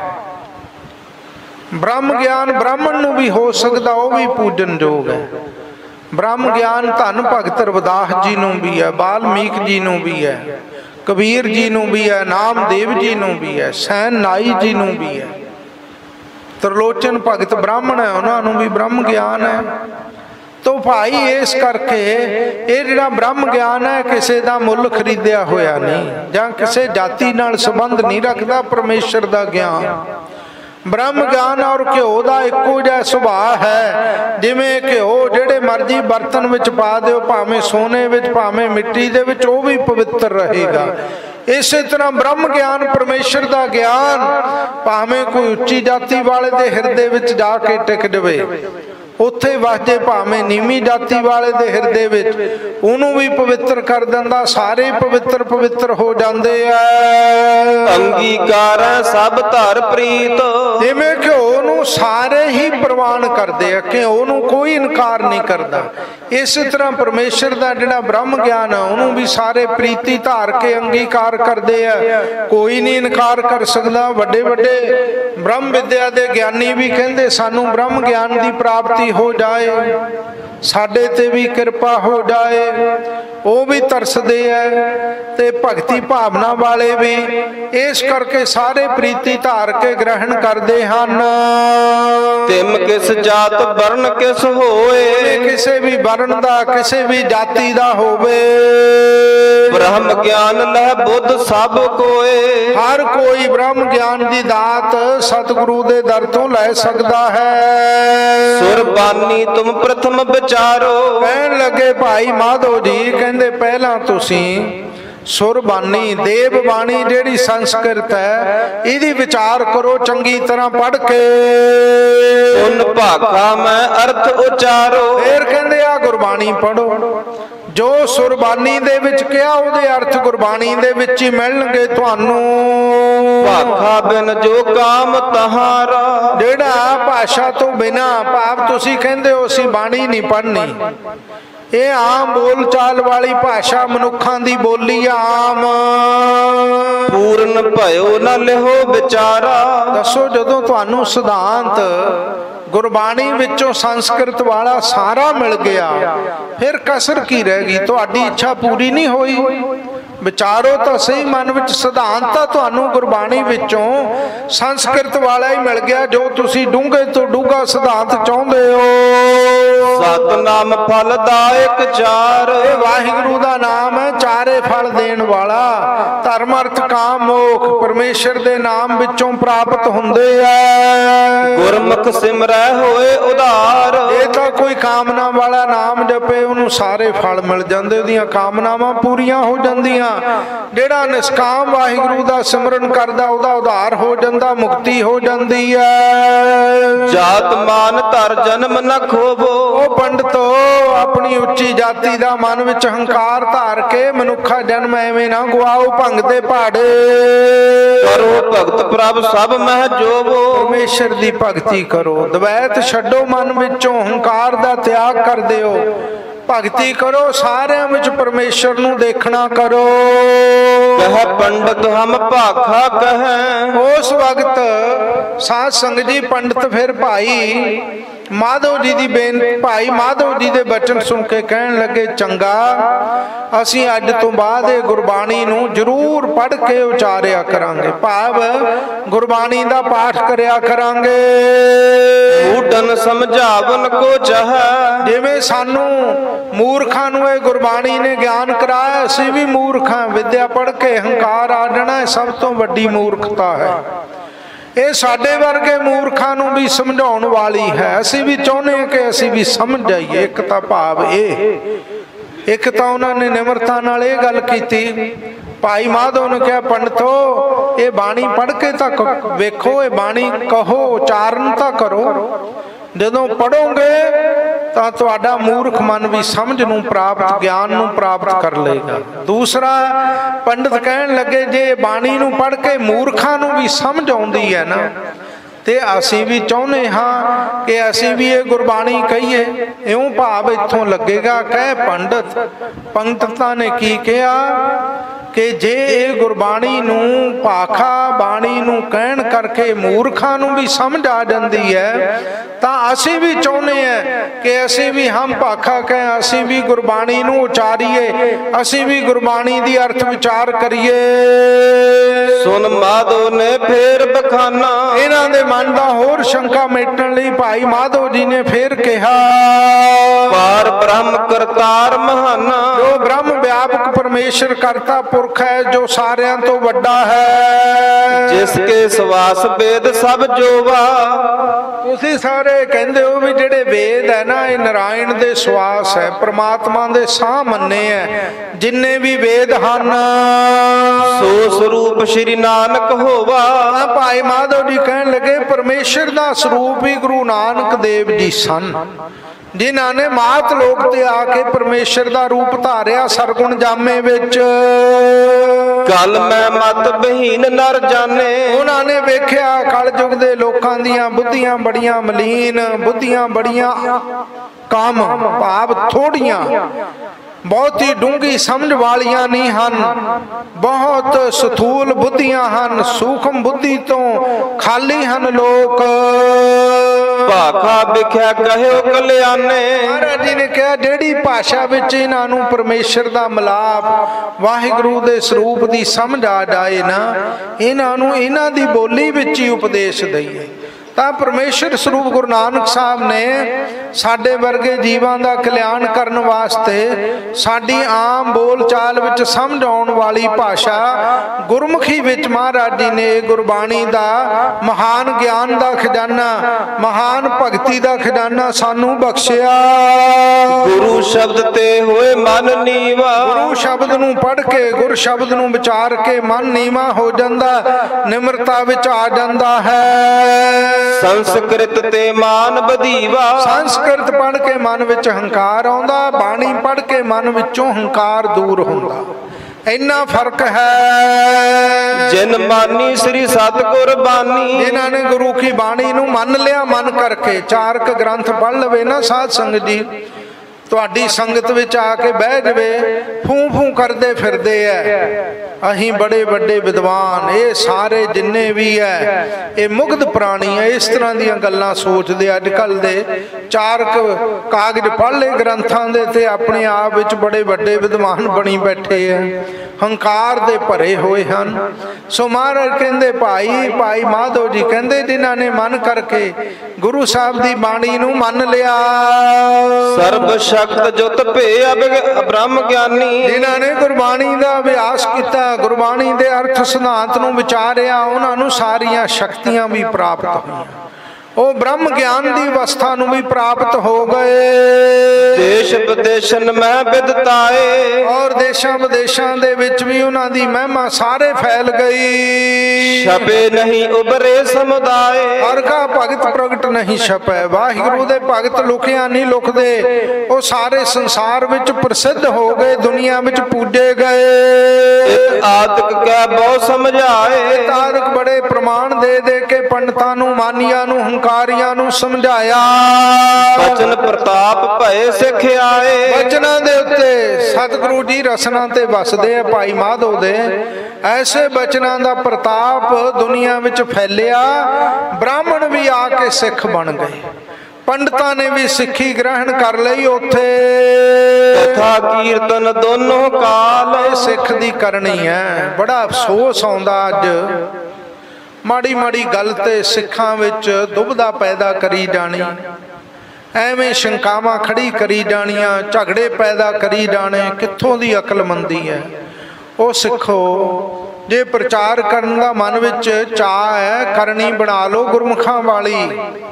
Speaker 1: ਬ੍ਰਹਮ ਗਿਆਨ ਬ੍ਰਾਹਮਣ ਨੂੰ ਵੀ ਹੋ ਸਕਦਾ, ਉਹ ਵੀ ਪੂਜਨਯੋਗ ਹੈ। ਬ੍ਰਹਮ ਗਿਆਨ ਧੰਨ ਭਗਤ ਰਵਿਦਾਸ ਜੀ ਨੂੰ ਵੀ ਹੈ, ਬਾਲਮੀਕ ਜੀ ਨੂੰ ਵੀ ਹੈ, ਕਬੀਰ ਜੀ ਨੂੰ ਵੀ ਹੈ, ਨਾਮਦੇਵ ਜੀ ਨੂੰ ਵੀ ਹੈ, ਸੈਨ ਨਾਈ ਜੀ ਨੂੰ ਵੀ ਹੈ। ਤਰਲੋਚਨ ਭਗਤ ਬ੍ਰਾਹਮਣ ਹੈ, ਉਹਨਾਂ ਨੂੰ ਵੀ ਬ੍ਰਹਮ ਗਿਆਨ ਹੈ। ਤੋ ਭਾਈ ਇਸ ਕਰਕੇ ਇਹ ਜਿਹੜਾ ਬ੍ਰਹਮ ਗਿਆਨ ਹੈ ਕਿਸੇ ਦਾ ਮੁੱਲ ਖਰੀਦਿਆ ਹੋਇਆ ਨਹੀਂ, ਜਾਂ ਕਿਸੇ ਜਾਤੀ ਨਾਲ ਸੰਬੰਧ ਨਹੀਂ ਰੱਖਦਾ। ਪਰਮੇਸ਼ਰ ਦਾ ਗਿਆਨ ਬ੍ਰਹਮ ਗਿਆਨ ਔਰ ਘਿਓ ਦਾ ਇੱਕੋ ਜਿਹਾ ਸੁਭਾਅ ਹੈ। ਜਿਵੇਂ ਘਿਓ ਜਿਹੜੇ ਮਰਜ਼ੀ ਬਰਤਨ ਵਿੱਚ ਪਾ ਦਿਓ, ਭਾਵੇਂ ਸੋਨੇ ਵਿੱਚ ਭਾਵੇਂ ਮਿੱਟੀ ਦੇ ਵਿੱਚ, ਉਹ ਵੀ ਪਵਿੱਤਰ ਰਹੇਗਾ। ਇਸੇ ਤਰ੍ਹਾਂ ਬ੍ਰਹਮ ਗਿਆਨ ਪਰਮੇਸ਼ਰ ਦਾ ਗਿਆਨ ਭਾਵੇਂ ਕੋਈ ਉੱਚੀ ਜਾਤੀ ਵਾਲੇ ਦੇ ਹਿਰਦੇ ਵਿੱਚ ਜਾ ਕੇ ਟਿਕ ਜਾਵੇ, ਉੱਥੇ ਵਸਦੇ, ਭਾਵੇਂ ਨੀਵੀਂ ਜਾਤੀ ਵਾਲੇ ਦੇ ਹਿਰਦੇ ਵਿੱਚ, ਉਹਨੂੰ ਵੀ ਪਵਿੱਤਰ ਕਰ ਦਿੰਦਾ। ਸਾਰੇ ਪਵਿੱਤਰ ਪਵਿੱਤਰ ਹੋ ਜਾਂਦੇ ਆ।
Speaker 2: ਅੰਗੀਕਾਰ ਸਭ ਧਰ ਪ੍ਰੀਤ,
Speaker 1: ਜਿਵੇਂ ਘਿਓ ਨੂੰ ਸਾਰੇ ਹੀ ਪ੍ਰਵਾਨ ਕਰਦੇ ਆ, ਘਿਓ ਨੂੰ ਕੋਈ ਇਨਕਾਰ ਨਹੀਂ ਕਰਦਾ। ਇਸੇ ਤਰ੍ਹਾਂ ਪਰਮੇਸ਼ਰ ਦਾ ਜਿਹੜਾ ਬ੍ਰਹਮ ਗਿਆਨ ਆ, ਉਹਨੂੰ ਵੀ ਸਾਰੇ ਪ੍ਰੀਤੀ ਧਾਰ ਕੇ ਅੰਗੀਕਾਰ ਕਰਦੇ ਆ, ਕੋਈ ਨਹੀਂ ਇਨਕਾਰ ਕਰ ਸਕਦਾ। ਵੱਡੇ ਵੱਡੇ ਬ੍ਰਹਮ ਵਿਦਿਆ ਦੇ ਗਿਆਨੀ ਵੀ ਕਹਿੰਦੇ ਸਾਨੂੰ ਬ੍ਰਹਮ ਗਿਆਨ ਦੀ ਪ੍ਰਾਪਤੀ ਹੋ ਜਾਏ, ਸਾਡੇ ਤੇ ਵੀ ਕਿਰਪਾ ਹੋ ਜਾਏ, ਉਹ ਵੀ ਤਰਸਦੇ ਐ। ਤੇ ਭਗਤੀ ਭਾਵਨਾ ਵਾਲੇ ਵੀ ਇਸ ਕਰਕੇ ਸਾਰੇ ਪ੍ਰੀਤੀ ਧਾਰ ਕੇ ਗ੍ਰਹਿਣ ਕਰਦੇ ਹਨ।
Speaker 2: ਤਿਮ ਕਿਸ ਜਾਤ ਵਰਨ ਕਿਸ ਹੋਏ,
Speaker 1: ਕਿਸੇ ਵੀ ਵਰਨ ਦਾ, ਕਿਸੇ ਵੀ ਜਾਤੀ ਦਾ ਹੋਵੇ,
Speaker 2: ਬ੍ਰਹਮ ਗਿਆਨ ਲਹਿ ਬੁੱਧ ਸਭ ਕੋਏ।
Speaker 1: ਹਰ ਕੋਈ ਬ੍ਰਹਮ ਗਿਆਨ ਦੀ ਦਾਤ ਸਤਿਗੁਰੂ ਦੇ ਦਰ ਤੋਂ ਲੈ ਸਕਦਾ ਹੈ।
Speaker 2: ਸੁਰਬਾਨੀ ਤੁਮ ਪ੍ਰਥਮ ਵਿਚਾਰੋ,
Speaker 1: ਕਹਿਣ ਲੱਗੇ ਭਾਈ ਮਾਧੋ ਜੀ, ਕਹਿੰਦੇ ਪਹਿਲਾਂ ਤੁਸੀਂ ਸੁਰਬਾਨੀ ਦੇਵ ਬਾਣੀ ਜਿਹੜੀ ਸੰਸਕ੍ਰਿਤ ਹੈ, ਇਹਦੀ ਵਿਚਾਰ ਕਰੋ ਚੰਗੀ ਤਰ੍ਹਾਂ ਪੜ੍ਹ ਕੇ।
Speaker 2: ਉਨ ਭਾਖਾ ਮੈਂ ਅਰਥ ਉਚਾਰੋ,
Speaker 1: ਫੇਰ ਕਹਿੰਦੇ ਆ ਗੁਰਬਾਣੀ ਪੜ੍ਹੋ। ਜੋ ਸੁਰਬਾਨੀ ਦੇ ਵਿੱਚ ਕਿਹਾ ਉਹਦੇ ਅਰਥ ਗੁਰਬਾਣੀ ਦੇ ਵਿੱਚ ਹੀ ਮਿਲਣਗੇ ਤੁਹਾਨੂੰ।
Speaker 2: ਭਾਖਾ ਬਿਨ ਜੋ ਕਾਮ ਤਹਾਰਾ,
Speaker 1: ਜਿਹੜਾ ਭਾਸ਼ਾ ਤੋਂ ਬਿਨਾ, ਭਾਵ ਤੁਸੀਂ ਕਹਿੰਦੇ ਹੋ ਅਸੀਂ ਬਾਣੀ ਨਹੀਂ ਪੜ੍ਹਨੀ, ਇਹ ਆਮ ਬੋਲ ਚਾਲ ਵਾਲੀ ਭਾਸ਼ਾ, ਮਨੁੱਖਾਂ ਦੀ ਬੋਲੀ ਆਮ।
Speaker 2: ਪੂਰਨ ਭਇਓ ਨਾ ਲਿਹੋ ਵਿਚਾਰਾ,
Speaker 1: ਦੱਸੋ ਜਦੋਂ ਤੁਹਾਨੂੰ ਸਿਧਾਂਤ ਗੁਰਬਾਣੀ ਵਿੱਚੋਂ ਸੰਸਕ੍ਰਿਤ ਵਾਲਾ ਸਾਰਾ ਮਿਲ ਗਿਆ, ਫਿਰ ਕਸਰ ਕੀ ਰਹਿ ਗਈ? ਤੁਹਾਡੀ ਇੱਛਾ ਪੂਰੀ ਨਹੀਂ ਹੋਈ। ਵਿਚਾਰੋ ਤਾਂ ਸਹੀ ਮਨ ਵਿੱਚ, ਸਿਧਾਂਤ ਤਾਂ ਤੁਹਾਨੂੰ ਗੁਰਬਾਣੀ ਵਿੱਚੋਂ ਸੰਸਕ੍ਰਿਤ ਵਾਲਾ ਹੀ ਮਿਲ ਗਿਆ, ਜੋ ਤੁਸੀਂ ਡੂੰਘੇ ਤੋਂ ਡੂੰਘਾ ਸਿਧਾਂਤ ਚਾਹੁੰਦੇ ਹੋ।
Speaker 2: ਸਤਨਾਮ ਫਲਦਾਇਕ ਚਾਰ,
Speaker 1: ਇਹ ਵਾਹਿਗੁਰੂ ਦਾ ਨਾਮ ਹੈ, ਚਾਰੇ ਫਲ ਦੇਣ ਵਾਲਾ। ਧਰਮ ਅਰਥ ਕਾਮ ਮੋਖ ਪਰਮੇਸ਼ਰ ਦੇ ਨਾਮ ਵਿੱਚੋਂ ਪ੍ਰਾਪਤ ਹੁੰਦੇ ਆ।
Speaker 2: ਗੁਰਮੁਖ ਸਿਮਰੈ ਹੋਏ ਉਧਾਰ,
Speaker 1: ਇਹ ਤਾਂ ਕੋਈ ਕਾਮਨਾ ਵਾਲਾ ਨਾਮ ਜਪੇ, ਉਹਨੂੰ ਸਾਰੇ ਫਲ ਮਿਲ ਜਾਂਦੇ, ਉਹਦੀਆਂ ਕਾਮਨਾਵਾਂ ਪੂਰੀਆਂ ਹੋ ਜਾਂਦੀਆਂ। ਜਿਹੜਾ ਨਿਸ਼ਕਾਮ ਵਾਹਿਗੁਰੂ ਦਾ ਸਿਮਰਨ ਕਰਦਾ, ਉਹਦਾ ਉਧਾਰ ਹੋ ਜਾਂਦਾ, ਮੁਕਤੀ ਹੋ ਜਾਂਦੀ ਹੈ।
Speaker 2: ਜਾਤ ਮਾਨ ਧਰ ਜਨਮ ਨ ਖੋਵੋ,
Speaker 1: ਉਹ ਪੰਡਤੋ ਆਪਣੀ ਉੱਚੀ ਜਾਤੀ ਦਾ ਮਨ ਵਿੱਚ ਹੰਕਾਰ ਧਾਰ ਕੇ ਮਨੁੱਖਾ ਜਨਮ ਐਵੇਂ ਨਾ ਗਵਾਓ, ਭੰਗ ਦੇ ਪਹਾੜੇ।
Speaker 2: ਕਰੋ ਭਗਤ ਪ੍ਰਭ ਸਭ ਮਹਿ ਜੋਵੋ,
Speaker 1: ਪਰਮੇਸ਼ਰ ਦੀ ਭਗਤੀ ਕਰੋ, ਦਵੈਤ ਛੱਡੋ, ਮਨ ਵਿੱਚੋਂ ਹੰਕਾਰ ਦਾ ਤਿਆਗ ਕਰ ਦਿਓ, ਭਗਤੀ ਕਰੋ, ਸਾਰਿਆਂ ਵਿੱਚ ਪਰਮੇਸ਼ਰ ਨੂੰ ਦੇਖਣਾ ਕਰੋ।
Speaker 2: ਕਹ ਪੰਡਤ ਹਮ ਭਾਖਾ ਕਹੈ,
Speaker 1: ਉਸ ਵਕਤ ਸਾਧ ਸੰਗਤ ਜੀ ਪੰਡਤ ਫਿਰ ਭਾਈ ਮਾਧੋ ਜੀ ਦੀ ਬੇਨ ਭਾਈ ਮਾਧੋ ਜੀ ਦੇ ਬਚਨ ਸੁਣ ਕੇ ਕਹਿਣ ਲੱਗੇ, ਚੰਗਾ, ਅਸੀਂ ਅੱਜ ਤੋਂ ਬਾਅਦ ਇਹ ਗੁਰਬਾਣੀ ਨੂੰ ਜ਼ਰੂਰ ਪੜ੍ਹ ਕੇ ਉਚਾਰਿਆ ਕਰਾਂਗੇ, ਭਾਵ ਗੁਰਬਾਣੀ ਦਾ ਪਾਠ ਕਰਿਆ ਕਰਾਂਗੇ।
Speaker 2: ਮੂਢਨ ਸਮਝਾਵਨ ਕੋ ਚਾਹੈ,
Speaker 1: ਜਿਵੇਂ ਸਾਨੂੰ ਮੂਰਖਾਂ ਨੂੰ ਇਹ ਗੁਰਬਾਣੀ ਨੇ ਗਿਆਨ ਕਰਾਇਆ, ਅਸੀਂ ਵੀ ਮੂਰਖਾਂ। ਵਿਦਿਆ ਪੜ੍ਹ ਕੇ ਹੰਕਾਰ ਆ ਜਾਣਾ ਸਭ ਤੋਂ ਵੱਡੀ ਮੂਰਖਤਾ ਹੈ। ਇਹ ਸਾਡੇ ਵਰਗੇ ਮੂਰਖਾਂ ਨੂੰ ਵੀ ਸਮਝਾਉਣ ਵਾਲੀ ਹੈ। ਅਸੀਂ ਵੀ ਚਾਹੁੰਦੇ ਹਾਂ ਕਿ ਅਸੀਂ ਵੀ ਸਮਝ ਜਾਈਏ। ਇੱਕ ਤਾਂ ਭਾਵ ਇਹ, ਇੱਕ ਤਾਂ ਉਹਨਾਂ ਨੇ ਨਿਮਰਤਾ ਨਾਲ ਇਹ ਗੱਲ ਕੀਤੀ। ਭਾਈ ਮਾਧੋ ਨੇ ਕਿਹਾ, ਪੰਡਤੋ ਇਹ ਬਾਣੀ ਪੜ੍ਹ ਕੇ ਤਾਂ ਵੇਖੋ, ਇਹ ਬਾਣੀ ਕਹੋ, ਉਚਾਰਨ ਤਾਂ ਕਰੋ। ਜਦੋਂ ਪੜੋਗੇ ਤਾਂ ਤੁਹਾਡਾ ਮੂਰਖ ਮਨ ਵੀ ਸਮਝ ਨੂੰ ਪ੍ਰਾਪਤ, ਗਿਆਨ ਨੂੰ ਪ੍ਰਾਪਤ ਕਰ ਲਏਗਾ। ਦੂਸਰਾ, ਪੰਡਤ ਕਹਿਣ ਲੱਗੇ, ਜੇ ਬਾਣੀ ਨੂੰ ਪੜ੍ਹ ਕੇ ਮੂਰਖਾਂ ਨੂੰ ਵੀ ਸਮਝ ਆਉਂਦੀ ਹੈ ਨਾ, ਤੇ ਅਸੀਂ ਵੀ ਚਾਹੁੰਦੇ ਹਾਂ ਕਿ ਅਸੀਂ ਵੀ ਇਹ ਗੁਰਬਾਣੀ ਕਹੀਏ। ਇਉਂ ਭਾਵ ਇੱਥੋਂ ਲੱਗੇਗਾ, ਕਹਿ ਪੰਡਤ ਪੰਡਤਾਂ ਨੇ ਕੀ ਕਿਹਾ ਕਿ ਜੇ ਇਹ ਗੁਰਬਾਣੀ ਨੂੰ ਭਾਖਾ ਬਾਣੀ ਨੂੰ ਕਹਿਣ ਕਰਕੇ ਮੂਰਖਾਂ ਨੂੰ ਵੀ ਸਮਝ ਆ ਜਾਂਦੀ ਹੈ, ਤਾਂ ਅਸੀਂ ਵੀ ਚਾਹੁੰਦੇ ਆ ਕਿ ਅਸੀਂ ਵੀ ਹਮ ਭਾਖਾ ਕਹਿ, ਅਸੀਂ ਵੀ ਗੁਰਬਾਣੀ ਨੂੰ ਉਚਾਰੀਏ, ਅਸੀਂ ਵੀ ਗੁਰਬਾਣੀ ਦੀ ਅਰਥ ਵਿਚਾਰ ਕਰੀਏ।
Speaker 2: ਸੁਨ ਮਾਧੋ ਨੇ ਫੇਰ ਬਖਾਨਾ,
Speaker 1: ਇਹਨਾਂ ਦੇ ਮਨ ਦਾ ਹੋਰ ਸ਼ੰਕਾ ਮੇਟਣ ਲਈ ਭਾਈ ਮਾਧੋ ਜੀ ਨੇ ਫੇਰ ਕਿਹਾ,
Speaker 2: ਪਾਰ ਬ੍ਰਹਮ ਕਰਤਾਰ ਮਹਾਨਾ,
Speaker 1: ਜੋ ਬ੍ਰਹਮ ਵਿਆਪਕ ਪਰਮੇਸ਼ਰ ਕਰਤਾ ਪੁਰਖ ਹੈ, ਜੋ ਸਾਰਿਆਂ ਤੋਂ ਵੱਡਾ ਹੈ,
Speaker 2: ਜਿਸ ਕੇ ਸਵਾਸ ਵੇਦ ਸਭ ਜੋਵਾ।
Speaker 1: ਤੁਸੀਂ ਸਾਰੇ ਕਹਿੰਦੇ ਹੋ ਵੀ ਜਿਹੜੇ ਵੇਦ ਹੈ ਨਾ, ਇਹ ਨਾਰਾਇਣ ਦੇ ਸਵਾਸ ਹੈ, ਪ੍ਰਮਾਤਮਾ ਦੇ ਸਾਹ ਮੰਨੇ ਹੈ, ਜਿੰਨੇ ਵੀ ਵੇਦ ਹਨ
Speaker 2: ਸੋ ਸਰੂਪ ਸ਼੍ਰੀ ਨਾਨਕ ਹੋਵਾ।
Speaker 1: ਭਾਈ ਮਾਧੋ ਜੀ ਕਹਿਣ ਲੱਗੇ ਪਰਮੇਸ਼ਰ ਦਾ ਸਰੂਪ ਹੀ ਗੁਰੂ ਨਾਨਕ ਦੇਵ ਜੀ ਸਨ, ਜਿਨ੍ਹਾਂ ਨੇ ਮਾਤ ਲੋਕ ਤੇ ਆ ਕੇ ਪਰਮੇਸ਼ਰ ਦਾ ਰੂਪ ਧਾਰਿਆ ਸਰਗੁਣ ਜਾਮੇ ਵਿੱਚ।
Speaker 2: ਕਲ ਮੈਂ ਮਤ ਬਹੀਨ ਨਰ ਜਾਣੇ,
Speaker 1: ਉਹਨਾਂ ਨੇ ਵੇਖਿਆ ਕਲਯੁਗ ਦੇ ਲੋਕਾਂ ਦੀਆਂ ਬੁੱਧੀਆਂ ਬੜੀਆਂ ਮਲੀਨ, ਬੁੱਧੀਆਂ ਬੜੀਆਂ ਕੰਮ ਭਾਵ ਥੋੜੀਆਂ, ਬਹੁਤੀ ਡੂੰਘੀ ਸਮਝ ਵਾਲੀਆਂ ਨਹੀਂ ਹਨ, ਬਹੁਤ ਸਥੂਲ ਬੁੱਧੀਆਂ ਹਨ, ਸੂਖਮ ਬੁੱਧੀ ਤੋਂ ਖਾਲੀ ਹਨ ਲੋਕ।
Speaker 2: ਭਾਖਾ ਵਿਖਿਆ ਕਹਿਓ ਕਲਿਆਣੇ,
Speaker 1: ਮਹਾਰਾਜ ਜੀ ਨੇ ਕਿਹਾ ਜਿਹੜੀ ਭਾਸ਼ਾ ਵਿੱਚ ਇਹਨਾਂ ਨੂੰ ਪਰਮੇਸ਼ਰ ਦਾ ਮਿਲਾਪ, ਵਾਹਿਗੁਰੂ ਦੇ ਸਰੂਪ ਦੀ ਸਮਝ ਆ ਜਾਏ ਨਾ, ਇਹਨਾਂ ਨੂੰ ਇਹਨਾਂ ਦੀ ਬੋਲੀ ਵਿੱਚ ਹੀ ਉਪਦੇਸ਼ ਦਈਏ। ਤਾਂ ਪਰਮੇਸ਼ਰ ਸਰੂਪ ਗੁਰੂ ਨਾਨਕ ਸਾਹਿਬ ਨੇ ਸਾਡੇ ਵਰਗੇ ਜੀਵਾਂ ਦਾ ਕਲਿਆਣ ਕਰਨ ਵਾਸਤੇ ਸਾਡੀ ਆਮ ਬੋਲ ਚਾਲ ਵਿੱਚ ਸਮਝ ਆਉਣ ਵਾਲੀ ਭਾਸ਼ਾ ਗੁਰਮੁਖੀ ਵਿੱਚ ਮਹਾਰਾਜ ਜੀ ਨੇ ਗੁਰਬਾਣੀ ਦਾ ਮਹਾਨ ਗਿਆਨ ਦਾ ਖਜ਼ਾਨਾ, ਮਹਾਨ ਭਗਤੀ ਦਾ ਖਜ਼ਾਨਾ ਸਾਨੂੰ ਬਖਸ਼ਿਆ।
Speaker 2: ਗੁਰੂ ਸ਼ਬਦ ਤੇ ਹੋਏ ਮਨ ਨੀਵਾ,
Speaker 1: ਗੁਰੂ ਸ਼ਬਦ ਨੂੰ ਪੜ੍ਹ ਕੇ, ਗੁਰ ਸ਼ਬਦ ਨੂੰ ਵਿਚਾਰ ਕੇ ਮਨ ਨੀਵਾ ਹੋ ਜਾਂਦਾ, ਨਿਮਰਤਾ ਵਿੱਚ ਆ ਜਾਂਦਾ ਹੈ।
Speaker 2: ਸੰਸਕ੍ਰਿਤ ਤੇ ਮਾਨ ਵਧੀਵਾ,
Speaker 1: ਸੰਸਕ੍ਰਿਤ ਪੜ੍ਹ ਕੇ ਮਨ ਵਿੱਚ ਹੰਕਾਰ ਆਉਂਦਾ, ਬਾਣੀ ਪੜ੍ਹ ਕੇ ਮਨ ਵਿੱਚੋਂ ਹੰਕਾਰ ਦੂਰ ਹੁੰਦਾ, ਇੰਨਾ ਫਰਕ ਹੈ।
Speaker 2: ਜਿਨ ਮਾਨੀ ਸ੍ਰੀ ਸਤਿਗੁਰ ਬਾਣੀ,
Speaker 1: ਜਿਨ੍ਹਾਂ ਨੇ ਗੁਰੂ ਕੀ ਬਾਣੀ ਨੂੰ ਮੰਨ ਲਿਆ ਮਨ ਕਰਕੇ, ਚਾਰਕ ਗ੍ਰੰਥ ਪੜ੍ਹ ਲਵੇ ਨਾ ਸਾਧ ਸੰਗਤ ਜੀ, ਤੁਹਾਡੀ ਸੰਗਤ ਵਿੱਚ ਆ ਕੇ ਬਹਿ ਜਵੇ, ਫੂੰ ਫੂੰ ਕਰਦੇ ਫਿਰਦੇ ਐ ਅਸੀਂ ਬੜੇ ਵੱਡੇ ਵਿਦਵਾਨ, ਇਹ ਸਾਰੇ ਜਿੰਨੇ ਵੀ ਹੈ ਇਹ ਮੁਗਧ ਪ੍ਰਾਣੀ ਹੈ, ਇਸ ਤਰ੍ਹਾਂ ਦੀਆਂ ਗੱਲਾਂ ਸੋਚਦੇ ਅੱਜ ਕੱਲ ਦੇ। ਚਾਰਕ ਕਾਗਜ਼ ਪੜ੍ਹ ਲਏ ਗ੍ਰੰਥਾਂ ਦੇ ਤੇ ਆਪਣੇ ਆਪ ਵਿੱਚ ਬੜੇ ਵੱਡੇ ਵਿਦਵਾਨ ਬਣੀ ਬੈਠੇ ਹੈ, ਹੰਕਾਰ ਦੇ ਭਰੇ ਹੋਏ ਹਨ। ਸੋ ਮਹਾਰਾਜ ਕਹਿੰਦੇ ਭਾਈ ਭਾਈ ਮਾਧੋ ਜੀ ਕਹਿੰਦੇ ਜਿਨ੍ਹਾਂ ਨੇ ਮਨ ਕਰਕੇ ਗੁਰੂ ਸਾਹਿਬ ਦੀ ਬਾਣੀ ਨੂੰ ਮੰਨ ਲਿਆ,
Speaker 2: ਸਰਬ ਸ਼ਕਤ ਜੁਤ ਭੇ ਬ੍ਰਹਮ ਗਿਆਨੀ,
Speaker 1: ਜਿਨ੍ਹਾਂ ਨੇ ਗੁਰਬਾਣੀ ਦਾ ਅਭਿਆਸ ਕੀਤਾ, ਗੁਰਬਾਣੀ ਦੇ ਅਰਥ ਸਿਧਾਂਤ ਨੂੰ ਵਿਚਾਰਿਆ, ਉਹਨਾਂ ਨੂੰ ਸਾਰੀਆਂ ਸ਼ਕਤੀਆਂ ਵੀ ਪ੍ਰਾਪਤ ਹੋਈਆਂ, ਉਹ ਬ੍ਰਹਮ ਗਿਆਨ ਦੀ ਅਵਸਥਾ ਨੂੰ ਵੀ ਪ੍ਰਾਪਤ ਹੋ ਗਏ।
Speaker 2: ਦੇਸ਼ ਵਿਦੇਸ਼ਨ ਮੈਂ ਵਿਦਤਾਏ,
Speaker 1: ਔਰ ਦੇਸ਼ਾਂ ਵਿਦੇਸ਼ਾਂ ਦੇ ਵਿੱਚ ਵੀ ਉਹਨਾਂ ਦੀ ਮਹਿਮਾ ਸਾਰੇ ਫੈਲ ਗਈ।
Speaker 2: ਛਪੇ ਨਹੀਂ ਉਬਰੇ ਸਮੁਦਾਏ,
Speaker 1: ਹਰ ਕਾ ਭਗਤ ਪ੍ਰਗਟ ਨਹੀਂ ਛਪੈ, ਵਾਹਿਗੁਰੂ ਦੇ ਭਗਤ ਲੁਕਿਆ ਨਹੀਂ ਲੁਕਦੇ, ਉਹ ਸਾਰੇ ਸੰਸਾਰ ਵਿੱਚ ਪ੍ਰਸਿੱਧ ਹੋ ਗਏ, ਦੁਨੀਆ ਵਿੱਚ ਪੂਜੇ ਗਏ।
Speaker 2: ਆਦਿਕ ਕੈ ਬਹੁ ਸਮਝਾਏ,
Speaker 1: ਤਾਰਕ ਬੜੇ ਪ੍ਰਮਾਣ ਦੇ ਦੇ ਕੇ ਪੰਡਤਾਂ ਨੂੰ, ਮਾਨੀਆਂ ਨੂੰ, ਹੰਕਾਰੀਆਂ ਨੂੰ ਸਮਝਾਇਆ।
Speaker 2: ਬਚਨ ਪ੍ਰਤਾਪ ਭਏ ਸਿੱਖ ਆਏ,
Speaker 1: ਬਚਨਾਂ ਦੇ ਉੱਤੇ ਸਤਿਗੁਰੂ ਜੀ ਰਸਨਾ ਤੇ ਵਸਦੇ ਆ ਭਾਈ ਮਾਧੋ ਦੇ, ਐਸੇ ਬਚਨਾਂ ਦਾ ਪ੍ਰਤਾਪ ਦੁਨੀਆ ਵਿੱਚ ਫੈਲਿਆ, ਬ੍ਰਾਹਮਣ ਵੀ ਆ ਕੇ ਸਿੱਖ ਬਣ ਗਏ, ਪੰਡਤਾਂ ਨੇ ਵੀ ਸਿੱਖੀ ਗ੍ਰਹਿਣ ਕਰ ਲਈ। ਉੱਥੇ
Speaker 2: ਕਥਾ ਕੀਰਤਨ ਦੋਨੋਂ ਕਾਲ
Speaker 1: ਸਿੱਖ ਦੀ ਕਰਨੀ ਹੈ। ਬੜਾ ਅਫਸੋਸ ਆਉਂਦਾ ਅੱਜ ਮਾੜੀ ਮਾੜੀ ਗੱਲ ਤੇ ਸਿੱਖਾਂ ਵਿੱਚ ਦੁਬਦਾ ਪੈਦਾ ਕਰੀ ਜਾਣੀ, ਐਵੇਂ ਸ਼ੰਕਾਵਾਂ ਖੜੀ ਕਰੀ ਜਾਣੀਆਂ, ਝਗੜੇ ਪੈਦਾ ਕਰੀ ਜਾਣੇ, ਕਿੱਥੋਂ ਦੀ ਅਕਲਮੰਦੀ ਹੈ। ਉਹ ਸਿੱਖੋ ਜੇ ਪ੍ਰਚਾਰ ਕਰਨ ਦਾ ਮਨ ਵਿੱਚ ਚਾਅ ਹੈ, ਕਰਨੀ ਬਣਾ ਲਓ ਗੁਰਮੁਖਾਂ ਵਾਲੀ।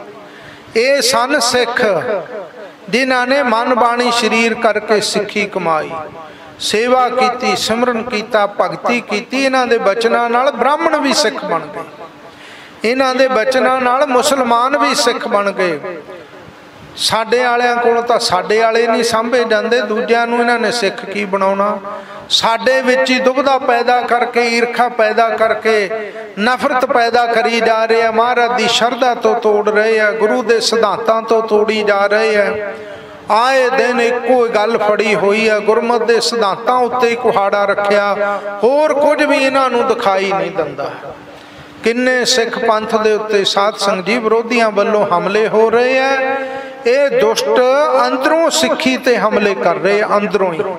Speaker 1: ਇਹ ਸਨ ਸਿੱਖ ਜਿਨ੍ਹਾਂ ਨੇ ਮਨ ਬਾਣੀ ਸਰੀਰ ਕਰਕੇ ਸਿੱਖੀ ਕਮਾਈ, ਸੇਵਾ ਕੀਤੀ, ਸਿਮਰਨ ਕੀਤਾ, ਭਗਤੀ ਕੀਤੀ। ਇਹਨਾਂ ਦੇ ਬਚਨਾਂ ਨਾਲ ਬ੍ਰਾਹਮਣ ਵੀ ਸਿੱਖ ਬਣ ਗਏ, ਇਹਨਾਂ ਦੇ ਬਚਨਾਂ ਨਾਲ ਮੁਸਲਮਾਨ ਵੀ ਸਿੱਖ ਬਣ ਗਏ। ਸਾਡੇ ਵਾਲਿਆਂ ਕੋਲ ਤਾਂ ਸਾਡੇ ਵਾਲੇ ਨਹੀਂ ਸਾਂਭੇ ਜਾਂਦੇ, ਦੂਜਿਆਂ ਨੂੰ ਇਹਨਾਂ ਨੇ ਸਿੱਖ ਕੀ ਬਣਾਉਣਾ। ਸਾਡੇ ਵਿੱਚ ਹੀ ਦੁਬਦਾ ਪੈਦਾ ਕਰਕੇ, ਈਰਖਾ ਪੈਦਾ ਕਰਕੇ, ਨਫ਼ਰਤ ਪੈਦਾ ਕਰੀ ਜਾ ਰਹੇ ਆ, ਮਹਾਰਾਜ ਦੀ ਸ਼ਰਧਾ ਤੋਂ ਤੋੜ ਰਹੇ ਆ, ਗੁਰੂ ਦੇ ਸਿਧਾਂਤਾਂ ਤੋਂ ਤੋੜੀ ਜਾ ਰਹੇ ਆ। ਆਏ ਦਿਨ ਇੱਕੋ ਗੱਲ ਫੜੀ ਹੋਈ ਆ, ਗੁਰਮਤਿ ਦੇ ਸਿਧਾਂਤਾਂ ਉੱਤੇ ਹੀ ਕੁਹਾੜਾ ਰੱਖਿਆ, ਹੋਰ ਕੁਝ ਵੀ ਇਹਨਾਂ ਨੂੰ ਦਿਖਾਈ ਨਹੀਂ ਦਿੰਦਾ। किन्ने सिख पंथ दे उत्ते साध संगत जी विरोधियों वालों हमले हो रहे हैं। ये दुष्ट अंदरों सिक्खी ते हमले कर रहे, अंदरों ही।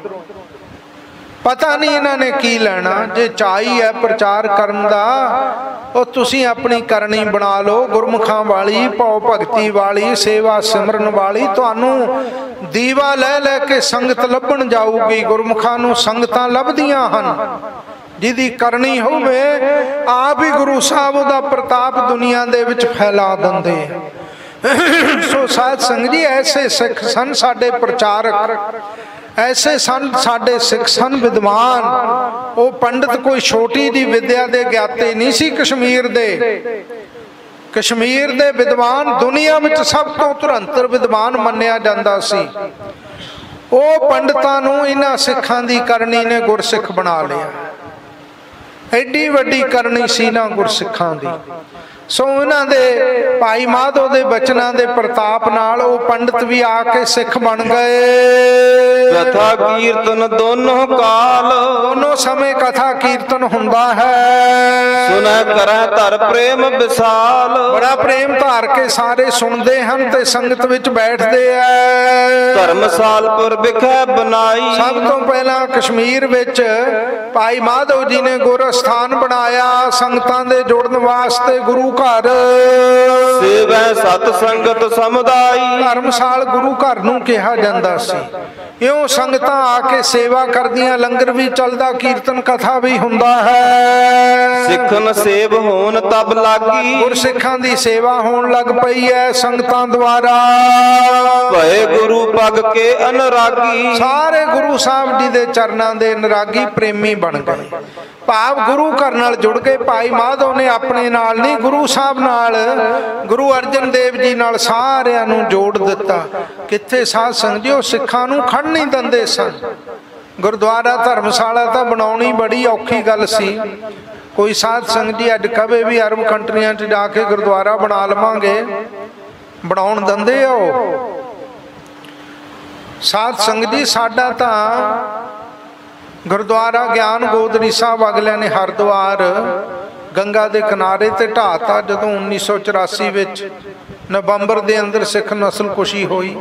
Speaker 1: पता नहीं इन्होंने की लेना, जे चाही है प्रचार करन दा ਉਹ ਤੁਸੀਂ ਆਪਣੀ ਕਰਨੀ बना लो, गुरमुखां वाली भाव भगती वाली सेवा सिमरन वाली। ਤੁਹਾਨੂੰ ਦੀਵਾ ਲੈ ਲੈ ਕੇ ਸੰਗਤ ਲੱਭਣ ਜਾਊਗੀ। ਗੁਰਮੁਖਾਂ ਨੂੰ ਸੰਗਤਾਂ ਲੱਭਦੀਆਂ ਹਨ। ਜਿਹਦੀ ਕਰਨੀ ਹੋਵੇ ਆਪ ਹੀ ਗੁਰੂ ਸਾਹਿਬ ਉਹਦਾ ਪ੍ਰਤਾਪ ਦੁਨੀਆ ਦੇ ਵਿੱਚ ਫੈਲਾ ਦਿੰਦੇ। ਸੋ ਸਾਧ ਸੰਗਤ ਜੀ ਐਸੇ ਸਿੱਖ ਸਨ ਸਾਡੇ ਪ੍ਰਚਾਰਕ, ऐसे सन साडे सिख सन विद्वान। वो पंडित कोई छोटी जी विद्या दे ज्ञाते नहीं सी। कश्मीर दे कश्मीर दे विद्वान दुनिया में सब तो धुरंतर विद्वान मन्निया जांदा सी। वो पंडितां नूं इन्हां सिखां दी करनी ने गुरसिख बना लिया। एडी वड्डी करनी सी ना गुरसिखां दी। सो इन्हां दे भाई माधो दे बचनां दे प्रताप नाल वो पंडित भी आके सिख बन गए।
Speaker 2: कथा कीर्तन दोनों काल,
Speaker 1: दोनों समय कथा कीर्तन हुंदा है।
Speaker 2: सुनै करै धर प्रेम विसाल,
Speaker 1: बड़ा प्रेम धार के सारे सुनते हैं ते संगत विच बैठते हैं।
Speaker 2: धर्मसालपुर विखै बनाई,
Speaker 1: सब तो पहला कश्मीर विच भाई माधव जी ने गुर स्थान बनाया संगतां दे जुड़न वास्ते। गुरु घर
Speaker 2: सेवै सत संगत समुदाई,
Speaker 1: धर्मशाल गुरु घर नूं कहा जांदा सी। इउं संगतां आके सेवा करदियां, लंगर भी चलदा, कीर्तन कथा भी हुंदा है।
Speaker 2: सिखन सेव होन तब लागी,
Speaker 1: गुरसिखां दी सेवा होण लग पई है संगतां द्वारा।
Speaker 2: भए गुरु पग के अनुरागी,
Speaker 1: सारे गुरु साहब जी दे चरनां दे अनुरागी प्रेमी बन गए। भाव गुरु घर नाल जुड़ गए। भाई माधव ने अपने नाल नहीं, गुरु साहब नाल, गुरु अर्जन देव जी नाल सारिਆਂ ਨੂੰ जोड़ दिता। कित्थे साध संगत जी सिखां नूं खड़ नहीं दिंदे सन। गुरुद्वारा धर्मशाला तो बनाउणी बड़ी औखी गल सी। कोई साध संगत जी अज कहे भी अरब कंट्रियां च जाके गुरुद्वारा बना लवांगे, बनाउण दिंदे हो? साध संगत जी साडा तां गुरुद्वारा ज्ञान गोदरी साहब अगलिया ने हरिद्वार गंगा के किनारे ते ढाता जदों उन्नीस सौ चौरासी विच नवंबर के अंदर सिख नस्लकुशी हुई।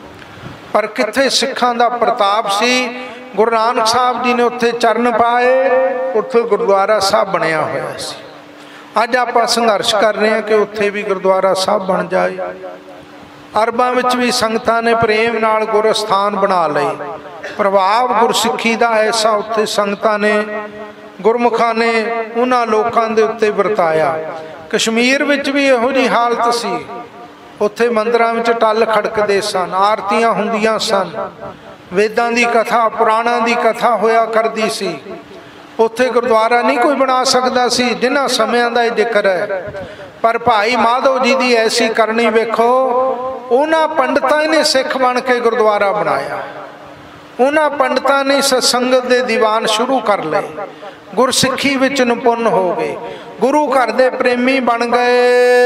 Speaker 1: पर कित्थे सिखां दा प्रताप सी। गुरु नानक साहब जी ने उत्थे चरण पाए, उत्थे गुरुद्वारा साहब बनया होया सी। अज आपां संघर्ष कर रहे हैं कि उत्थे भी गुरुद्वारा साहब बन जाए। अरबां विच भी संगतां ने प्रेम नाल गुर स्थान बना लए। प्रभाव गुरसिੱਖੀ ਦਾ ऐसा उत्थे संगतां ने गुरमुखां ने उन्हां लोकां दे उत्ते वरताया। कश्मीर विच भी इहो जी हालत सी। उत्थे मंदिरां विच टल खड़कदे सन, आरतियां हुंदियां सन, वेदां दी कथा पुराणां दी कथा होया करदी सी। उत्थे गुरुद्वारा नहीं कोई बना सकदा सी। जिन्हां समयां दा जिक्र है। पर भाई माधव जी की ऐसी करनी वेखो, उन्हां पंडितां ने सिख बन के गुरुद्वारा बनाया। उन्हां पंडितां ने सत्संगत दे दीवान शुरू कर ले, गुरसिੱਖੀ विच निपुण हो गए, गुरु घर दे प्रेमी बन गए।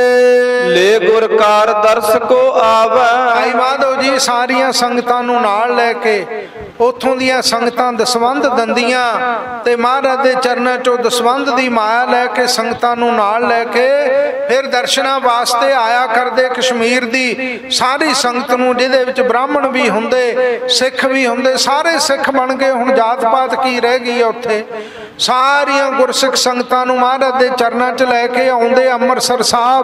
Speaker 2: ले गुरकार दर्श को आवे,
Speaker 1: भाई माधव जी सारिया संगतां नूं नाल लैके उथों दियां संगतां दसवंध दंदियां ते महाराज दे चरनां चों दसवंध दी माया लैके संगतां नूं नाल लैके फिर दर्शनां वास्ते आया करदे। कश्मीर दी सारी संगत नूं जिहदे विच ब्राह्मण भी हुंदे, सिख भी हुंदे, सारे सिख बन गए। हुण जात पात की रह गई उत्थे। सारियां गुरसिख संगतां नूं महाराज दे चरनां च लैके आउंदे अमृतसर साहब।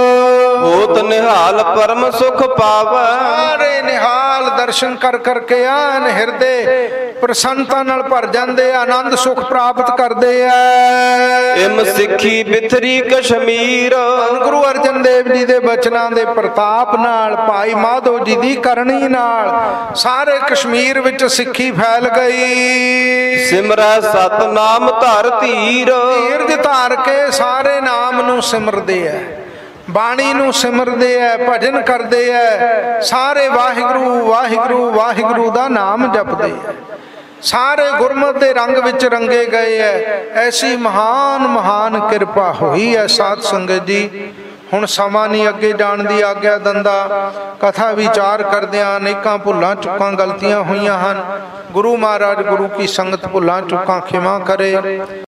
Speaker 2: होत निहाल परम सुख पावै,
Speaker 1: सारे निहाल दर्शन कर करके आन हिरदे प्रसन्नता नाल भर जांदे, आनंद सुख प्राप्त करदे आ।
Speaker 2: इम सिੱਖੀ बिथरी कश्मीर,
Speaker 1: गुरु अर्जन देव जी दे बचनां दे प्रताप नाल, भाई माधव जी दी करनी नाल सारे कश्मीर विच सिੱਖੀ फैल गई।
Speaker 2: सिमरै सतनाम धर धीर,
Speaker 1: धीरज धार के सारे नाम नूं सिमरदे है, बाणी नूं सिमरदे है, भजन करदे है। सारे वाहिगुरु वाहिगुरु वाहिगुरु दा नाम जपदे है। सारे गुरमत दे रंग विच रंगे गए है। ऐसी महान महान किरपा हुई है साध संगत जी। हुण समा नहीं अगे जाण दी आग्या दंदा। कथा विचार करदियां अनेकां भुलां चुकां गलतियां होईयां हन। गुरु महाराज गुरु की संगत भुलां चुकां खिमा करे।